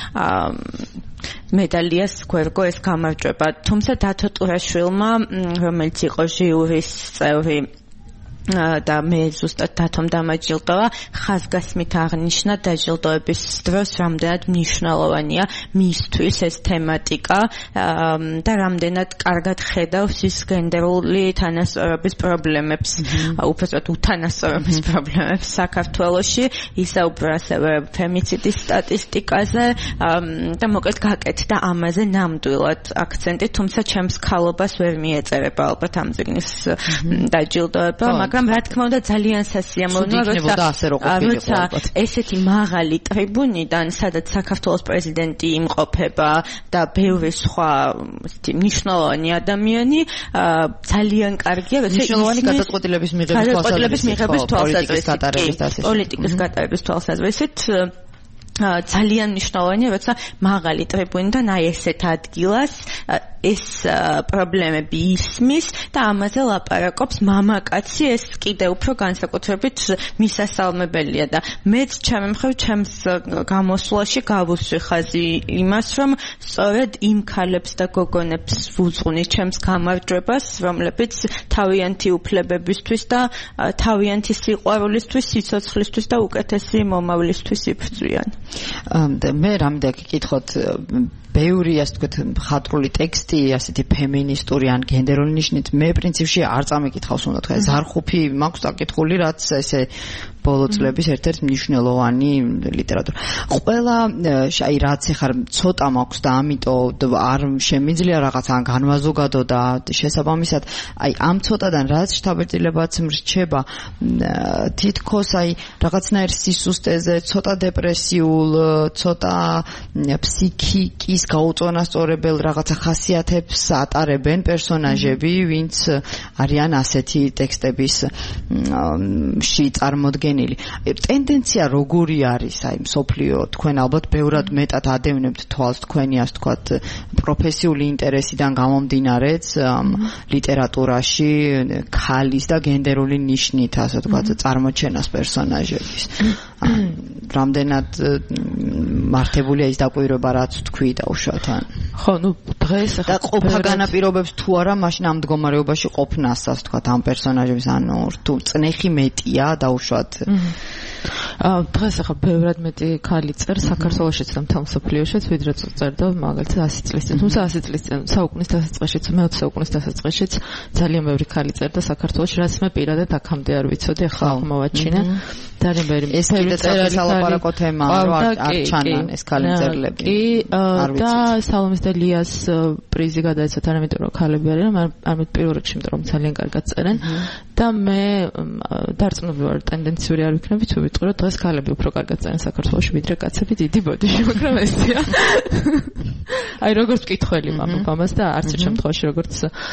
მედალიას გვერგო ეს გამარჯვება. თუმცა დათო ტურაშვილმა, რომელიც იყო ჟიურის წევრი და მე ზუსტად დათომ დამაჯილდოვა, ხაზგასმით აღნიშნა დაჯილდოების დროს რამდენად მნიშვნელოვანია მისთვის ეს თემატიკა და რამდენად კარგად ხედავს ის გენდერული თანასწორობის პრობლემებს, უბრალოდ უთანასწორობის პრობლემებს საქართველოში, ისაუბრა ასევე ფემიციდის სტატისტიკაზე და მოკლედ გაკეთდა ამაზე ნამდვილად აქცენტი, თუმცა ჩემს ქალობას ვერ მიეწერება ალბათ ამ წიგნის დაჯილდოება, მაგრამ რა თქმა უნდა ძალიან სასიამოვნოა, როცა ესეთი მაღალი ტრიბუნიდან, სადაც საქართველოს პრეზიდენტი იმყოფება და ბევრი სხვა მნიშვნელოვანი ადამიანი, ძალიან კარგია, როცა მნიშვნელოვანი გადაწყვეტილების მიღების თვალსაზრისით, პოლიტიკის გატარების თვალსაზრისით ძალიან მნიშვნელოვანია, როცა მაღალი ტრიბუნიდან აი ესეთ ადგილას ეს პრობლემები ისმის და ამაზე ლაპარაკობს მამაკაცი, ეს კიდე უფრო განსაკუთრებით მისასალმებელია და მეც ჩემი მხრივ ჩემს გამოსვლაში გავუსვი ხაზი იმას, რომ სწორედ იმ ქალებს და გოგონებს ვუძღვნი ჩემს გამარჯვებას, რომლებიც თავიანთი უფლებებისთვის და თავიანთი სიყვარულისთვის, სიცოცხლისთვის და უკეთესი მომავლისთვის იბრძვიან. მე რამდენ გიკითხოთ ბევრი ასე ვთქვათ მხატვრული ტექსტი ასეთი ფემინისტური ან გენდერული ნიშნით მე პრინციპში არ წამიკითხავს უნდა თქვა ზარხუფი მაქვს დაკითხული რაც ესე ბოლო წლების ერთ-ერთი მნიშვნელოვანი ლიტერატურა. ყველა აი რაც ეხარ ცოტა მაქვს და ამიტომ არ შემიძლია რაღაც ან განვაზოგადო და შესაბამისად აი ამ ცოტადან რაც შთაბეჭდილებაც მრჩება თითქოს აი რაღაცნაირ სისუსტეზე, ცოტა დეპრესიულ, ცოტა ფსიქიკის ის გაუწონასწორებელ რაღაცა ხასიათებს ატარებენ პერსონაჟები, ვინც არიან ასეთი ტექსტების ში წარმოდგენილი. ტენდენცია როგორი არის, აი მსოფლიო, თქვენ ალბათ ბევრად მეტად ადევნებთ თვალს თქვენი ასე ვთქვათ პროფესიული ინტერესიდან გამომდინარეც ლიტერატურაში ქალის და გენდერული ნიშნით ასე ვთქვათ წარმოჩენას პერსონაჟების. რამდენად მართებულია ის დაკვირვება, რაც თქვი დაუშვათ ან ხო, ნუ დღეს და ყოფა განაპირობებს თუ არა მაშინ ამ მდგომარეობაში ყოფნას, ასე ვთქვათ, ამ პერსონაჟების, ანუ თუ წნეხი მეტია დაუშვათ. დღეს ახლა ბევრად მეტი ქალი წერს საქართველოშიც და მთელ მსოფლიოშიც, ვიდრე წერდა მაგალითად 100 წლის წინ. თუმცა 100 წლის წინ საუკუნის დასაწყისშიც, მე-20 საუკუნის დასაწყისშიც ძალიან ბევრი ქალი წერდა საქართველოში, რაც მე პირადად აქამდე არ ვიცოდი, ახლა აღმოვაჩინე. ძალიან ბევრი ეს წერალი სალაპარაკო თემაა, რომ არ ჩანან ეს ქალი წერლები. კი, და სალომეს და ლიას პრიზი გადაეცათ, არ ამიტომ რომ ქალები არიან, არამედ პირველ რიგში, იმიტომ რომ ძალიან კარგად წერენ და მე დარწმუნებული ვარ, ტენდენციური არ ვიქნები თუ ვიტყვი, რომ დღეს ქალები უფრო კარგად წერენ საქართველოში, ვიდრე კაცები. დიდი ბოდიში, მაგრამ ესეა. აი როგორც მკითხველი მაქვს ამას და არც ერთ შემთხვევაში როგორც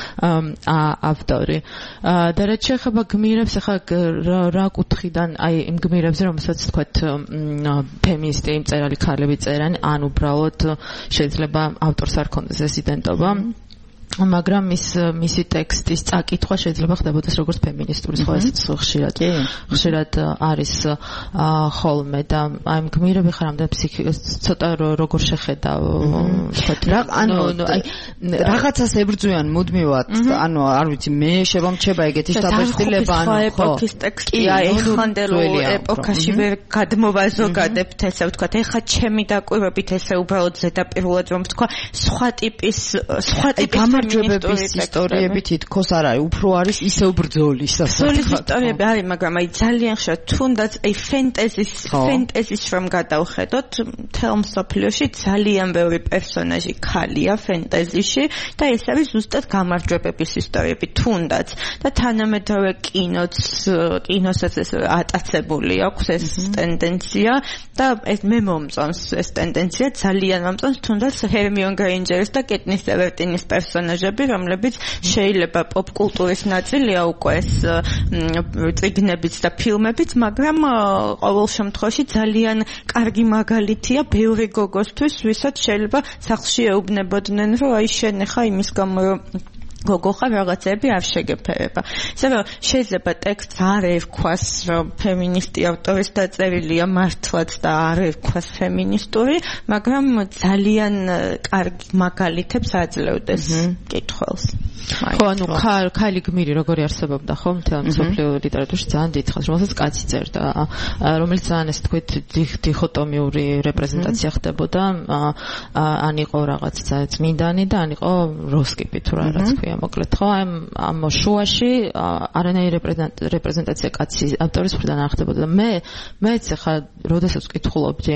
ავტორი. და რაც შეეხება გმირებს, ახლა რა კუთხიდან, აი იმ გმირებზე, რომელსაც თქვათ ფემინისტი მწერალი ქალები წერენ, ან უბრალოდ შეიძლება ავტორს არ ქონდეს ეს იდენტობა. მაგრამ მისი ტექსტის წაკითხვა შეიძლება ხდებოდეს როგორც ფემინისტური, ხო ესეც ხშირად არის ხოლმე და აი გმირები ხარ ამდენ ცოტა როგორ შეხედა ანუ აი რაღაცას ებრძვიან მუდმივად, ანუ არ ვიცი, მე შემომჩება ეგეთი შთაბეჭდილება, ანუ ხო ეპოქის ტექსტია, ეხანდელო ეპოქაში ვერ გადმოვაზოგადებთ, ესე ვთქვათ, ეხა ჩემი დაკვირვებით ესე უბრალოდ ზედაპირულად რომ ვთქვა, სხვა ტიპის გამარჯვებების ისტორიები თითქოს არ არის, უფრო არის ისევ ბრძოლის ისტორიები არის, მაგრამ აი ძალიან ხშირად თუნდაც აი ფენტეზის რომ გადავხედოთ, მთელ მსოფლიოში ძალიან ბევრი პერსონაჟი ქალია ფენტეზიში და ეს არის ზუსტად გამარჯვებების ისტორიები თუნდაც და თანამედროვე კინოსაც ეს ატაცებული აქვს ეს ტენდენცია და ეს მე მომწონს ეს ტენდენცია, ძალიან მომწონს თუნდაც ჰერმიონ გრეინჯერის და კეტნის ევერტინის პერსონაჟები, რომლებიც შეიძლება პოპკულტურის ნაწილია უკვე ეს წიგნებიც და ფილმებიც, მაგრამ ყოველ შემთხვევაში ძალიან კარგი მაგალითია ბევრი გოგოსთვის, ვისაც შეიძლება სახლში ეუბნებოდნენ, რომ აი შენ ხა იმის გამო რომ გოგო ხარ რაღაცები არ შეგეფერება. ისე რომ შეიძლება ტექსტს არ ერქვას, რომ ფემინისტი ავტორის დაწერილია მართლაც და არ ერქვას ფემინისტური, მაგრამ ძალიან კარგი მაგალითებს აძლევდეს კითხვას. ხო, ანუ ქალი გმირი როგორი არსებობდა, ხო, მთელ მსოფლიო ლიტერატურაში ძალიან დიდხანს, რომელსაც კაცი წერდა, რომელიც ძალიან ეს თქვით დიქოტომიური რეპრეზენტაცია ხდებოდა, ან იყო რაღაც წმინდანი და ან იყო როსკიპი თუ რაღაც ქვია, მოკლედ, ხო, ამ შუაში არანაირი რეპრეზენტაცია კაცი ავტორის მხრიდან არ ხდებოდა და მეც ახლა როდესაც ვკითხულობდი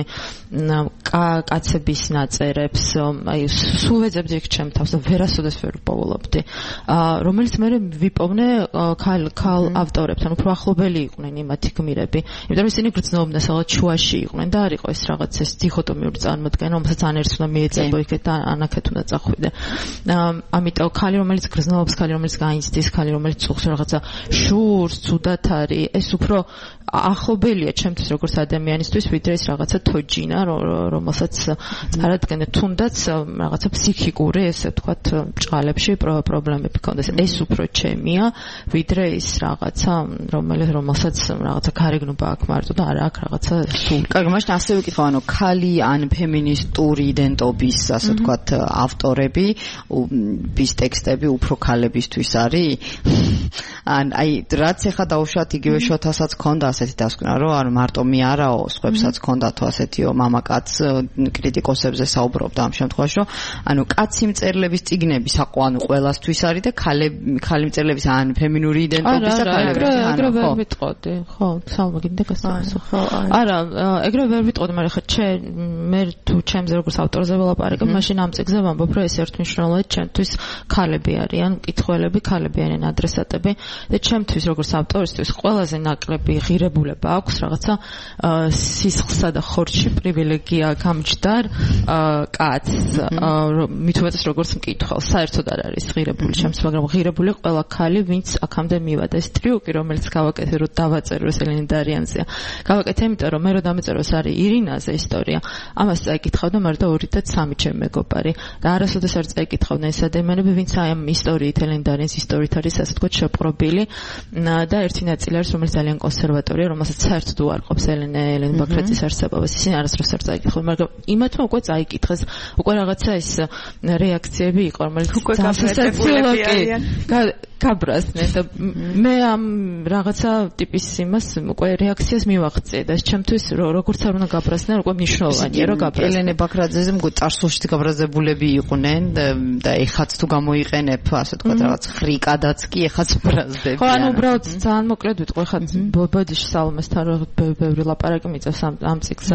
კაცების ნაწერებს, აი სულ ვეძებდი იქ ჩემ თავს და ვერასოდეს ვერ ვპოულობდი. რომელიც მე ვიპოვნე ქალ ავტორებთან უფრო ახლობელი იყვნენ იმათი გმირები, იმიტომ რომ ისინი გრძნობდნენ სადღაც შუაში იყვნენ და არ იყო ეს რაღაც ეს დიქოტომიური წარმოდგენა, რომელსაც ან ერთს უნდა მიეწებო იქეთ და ან აქეთ უნდა წახვიდე. ამიტომ ქალი რომელიც გრძნობს, ქალი რომელიც გაინცდის, ქალი რომელიც წუხს რაღაცა შურს, ცუდად არის, ეს უფრო ახლობელია ჩემთვის როგორც ადამიანისთვის, ვიდრე ეს რაღაცა თოჯინა, რომელსაც წარადგენდა თუნდაც რაღაცა ფსიქიკური, ესე ვთქვათ, ჭყალებში პრობლემები ქონდეს. ეს უფრო ჩემია, ვიდრე ის რაღაცა, რომელსაც რაღაცა გარეგნობა აქვს მარტო და არ აქვს რაღაცა სული. კარგი, მაშინ ასე ვიკითხავ, ანუ ქალი ან ფემინისტური იდენტობის, ასე ვთქვათ, ავტორები, bis ტექსტები უფრო ქალებისთვის არის? ან აი, რაც ეხა დაუშვათ იგივე შოთასაც ქონდა ასეთი დასკვნა, რომ არ მარტო მე არაო, სხვებსაც ქონდა თუ ასეთიო მამაკაც კრიტიკოსებზე საუბრობდა ამ შემთხვევაში, რომ ანუ კაცი მწერლების წიგნები საყო ანუ ყველასთვის არის და ქალი მწერლების ან ფემინური იდენტობის და ქალებების ეგრე ვერ ვიტყოდი, ხო, სალმა გინდა გასწავლო. არა, ეგრე ვერ ვიტყოდი, მაგრამ ხა მე თუ ჩემზე როგორც ავტორზე ველაპარაკებ, მაშინ ამ წიგნზე ვამბობ, რომ ეს ერთმნიშვნელოვნად ჩემთვის ქალები არიან, მკითხველები, ქალები არიან ადრესატები და ჩემთვის როგორც ავტორისთვის ყველაზე ნაკლები ღირება ღირებულება აქვს რაღაცა სისხლსა და ხორცში პრივილეგია გამჯდარ კაცს მithumetes როგორც მკითხველს საერთოდ არ არის ღირებული ჩემს მაგრამ ღირებული ყველა ქალი ვინც აქამდე მივადა ეს ტრიუკი რომელიც გავაკეთე რომ დავაწერო ეს ელენე დარიანზეა გავაკეთე იმიტომ რომ მე რომ დამეწერო ეს არის ირინაზე ისტორია ამას წაიკითხავდა მარტო 2 და 3 ჩემი მეგობარი და არასოდეს არ წაიკითხავდნენ ეს ადამიანები ვინც აი ამ ისტორიით ელენე დარიანის ისტორიით არის ასე თქვა შეპყრობილი და ერთი ნაწილი არის რომელიც ძალიან კონსერვატორია რომელსაც საერთოდ უარყოფს ელენე ბაქრაძის არსებობას ისინი არასდროს არ წაიკითხავენ მაგრამ იმათმა უკვე წაიკითხეს უკვე რაღაცა ის რეაქციები იყო რომელიც უკვე გაფრთხილებული არიან გაბრაზდნენ და მე ამ რაღაცა ტიპის იმას უკვე რეაქციას მივაღწიე და ეს ჩემთვის როგორც არ უნდა გაბრაზდნენ უკვე მნიშვნელოვანია რომ გაბრაზდნენ ელენე ბაქრაძეზე მგონი წარსულში გაბრაზებულები იყვნენ და ეხაც თუ გამოიყენებ ასე თქვა რაღაც ხრიკადაც კი ეხაც ბრაზდებიან ხო ანუ უბრალოდ ძალიან მოკლედ ვიტყვი ხა ბოდიში სალომესთან რომ ბევრი ლაპარაკი მიწევს ამ წიგნზე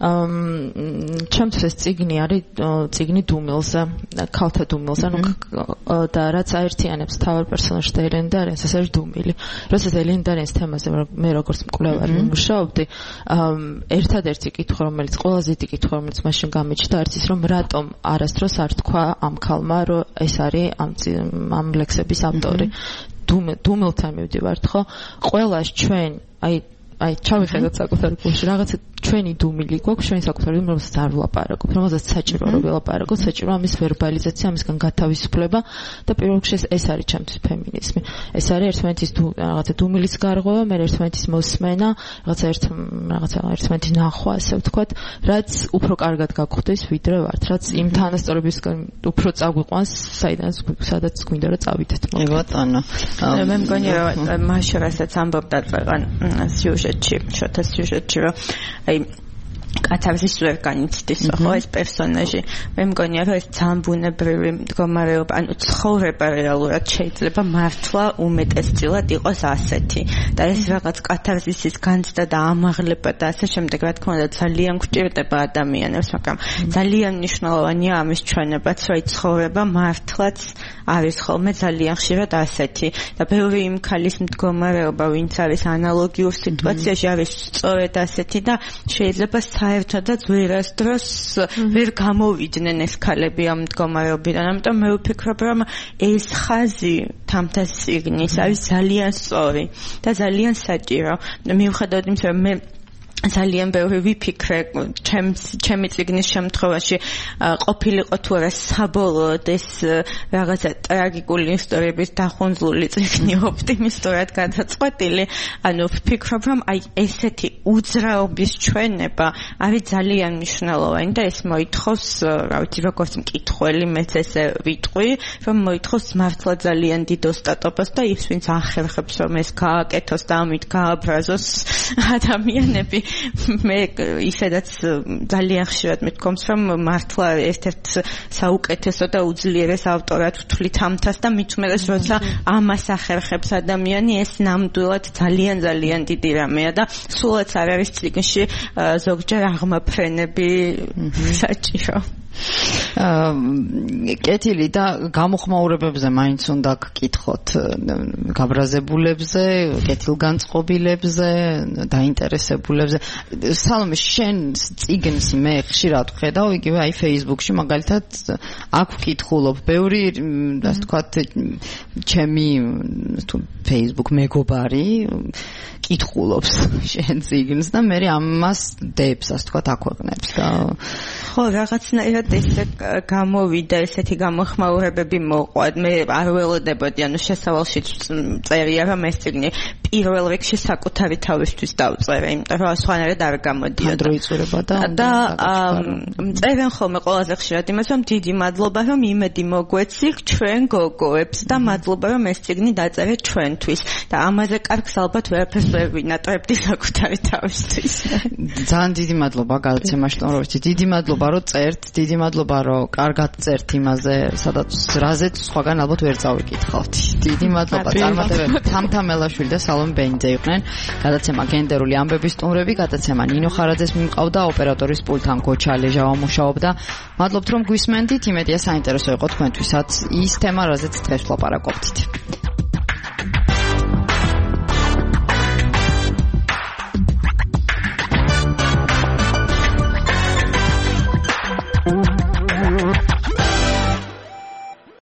ჩემთვის ეს წიგნი არის წიგნი დუმილზე ქალთა დუმილზე ანუ და რაც აერთიანებს თავარ პერსონაჟს და ელენე დარიანს ეს არის დუმილი როდესაც ელენე დარიანის თემაზე მე როგორც მკვლევარი ვიმუშაობდი ერთადერთი კითხვა რომელიც ყველაზე დიდი კითხვა რომელიც მაშინ გამიჩნდა არის ის რომ რატომ არასდროს არ თქვა ამ ქალმა რომ ეს არის ამ ლექსების ავტორი დუმილთან მივდივართ ხო ყველას ჩვენ აი ჩავიხედოთ საკუთარ გულში რაღაცა ჩვენი დუმილი გვაქვს ჩვენი საკუთარი რომელსაც არ ვლაპარაკობ რომელსაც საჭირო რომ ველაპარაკოთ საჭირო ამის ვერბალიზაცია ამისგან გათავისუფლება და პირველ რიგში ეს არის ჩემთვის ფემინიზმი ეს არის ერთმანეთის რაღაცა დუმილის გარღვევა მე ერთმანეთის მოსმენა რაღაცა ერთმანეთის ნახვა ასე ვთქვათ რაც უფრო კარგად გაგხვდეს ვიდრე ვართ რაც იმ თანასწორებისგან უფრო წაგვიყვანს სადაც გვინდა რომ წავიდეთ მე ბატონო მე მგონი რომ მაშინ რასაც ამბობდა წეგან სიუჟეტში შოთა სიუჟეტში რომ აი კაცავსის ვერ განიცდის ხო ეს პერსონაჟი მე მგონია რომ ეს ძალიან ბუნებრივი მდგომარეობა ანუ ცხოვრება რეალურად შეიძლება მართლა უმეტესწილად იყოს ასეთი და ეს რაღაც კათარსისის განცდა და ამაღლება და ასე შემდეგ რა თქმა უნდა ძალიან გვჭირდება ადამიანებს მაგრამ ძალიან მნიშვნელოვანია ამის ჩვენებაც რომ ცხოვრება მართლაც არის ხოლმე ძალიან ხშირად ასეთი და ბევრი იმ ქალის მდგომარეობა ვინც არის ანალოგიურ სიტუაციაში არის სწორედ ასეთი და შეიძლება საერთოდაც ვერასდროს ვერ გამოვიდნენ ეს ქალები ამ მდგომარეობიდან. ამიტომ მე ვფიქრობ, რომ ეს ხაზი თამთას სიგნის არის ძალიან სწორი და ძალიან საჭირო. მიუხედავად იმისა, რომ მე ძალიან ბევრი ვიფიქრე ჩემი წიგნის შემთხვევაში ყოფილიყო თუ არა საბოლოოდ ეს რაღაცა ტრაგიკული ისტორიების დახუნძლული წიგნი ოპტიმისტურად გადაწყვეტილი ანუ ვფიქრობ რომ აი ესეთი უძრაობის ჩვენება არის ძალიან მნიშვნელოვანი და ეს მოითხოვს რა ვიცი როგორც მკითხველი მეც ესე ვიტყვი რომ მოითხოვს მართლა ძალიან დიდ ოსტატობას და ის ვინც ახერხებს რომ ეს გააკეთოს და ამით გააბრაზოს ადამიანები მე ისედაც ძალიან ხშირად მithkoms რომ მართლა ერთ-ერთ საუკეთესო და უძლიერეს ავტორად ვთვლით ამთას და მით უმეტეს როცა ამას ახერხებს ადამიანი ეს ნამდვილად ძალიან ძალიან დიდი რამეა და სულაც არ არის წიგნში ზოგჯერ აღმაფრენები საჭირო კეთილი და გამოხმაურებებზე მაინც უნდა გკითხოთ გაბრაზებულებზე, კეთილგანწყობილებზე, დაინტერესებულებზე. სალომე, შენ წიგნს მე ხშირად ვხედავ, იგივე აი Facebook-ში მაგალითად აქ ვკითხულობ. ბევრი, ასე ვთქვათ, ჩემი Facebook მეგობარი კითხულობს შენ წიგნს და მე ამას დებს, ასე ვთქვათ, აქვეყნებს და ხო, რაღაცნაირად ესე გამოვიდა ესეთი გამოხმაურებები მოყვა. მე არ ველოდებოდი, ანუ შესავალში წერია რომ ეს წიგნი პირველ რიგში საკუთარი თავისთვის დავწერე, იმიტომ რომ სხვანაირად არ გამოდიოდა. დროიწურება და წერენ ხოლმე ყველაზე ხშირად იმას, რომ დიდი მადლობა, რომ იმედი მოგვეცი ჩვენ გოგოებს და მადლობა, რომ ეს წიგნი დაწერეთ ჩვენთვის. და ამაზე კარგს ალბათ ვერაფერს ვერ ვინატრებდი საკუთარი თავისთვის. ძალიან დიდი მადლობა გადაცემაში, რომ დიდი მადლობა რომ წერთ, დიდი მადლობა რომ კარგად წერთ იმაზე, სადაც რაზეც სხვაგან ალბათ ვერ წავიკითხავთ. დიდი მადლობა წარმატებები თამთა მელაშვილი და სალომე ბენიძე იყვნენ. გადაცემა გენდერული ამბების სტუმრები, გადაცემა ნინო ხარაძეს მიმყავდა, ოპერატორის პულტთან გოჩა ლეჟავა მუშაობდა. მადლობთ რომ გვისმენდით, იმედია საინტერესო იყო თქვენთვისაც ის თემა, რაზეც დღეს ვლაპარაკობდით.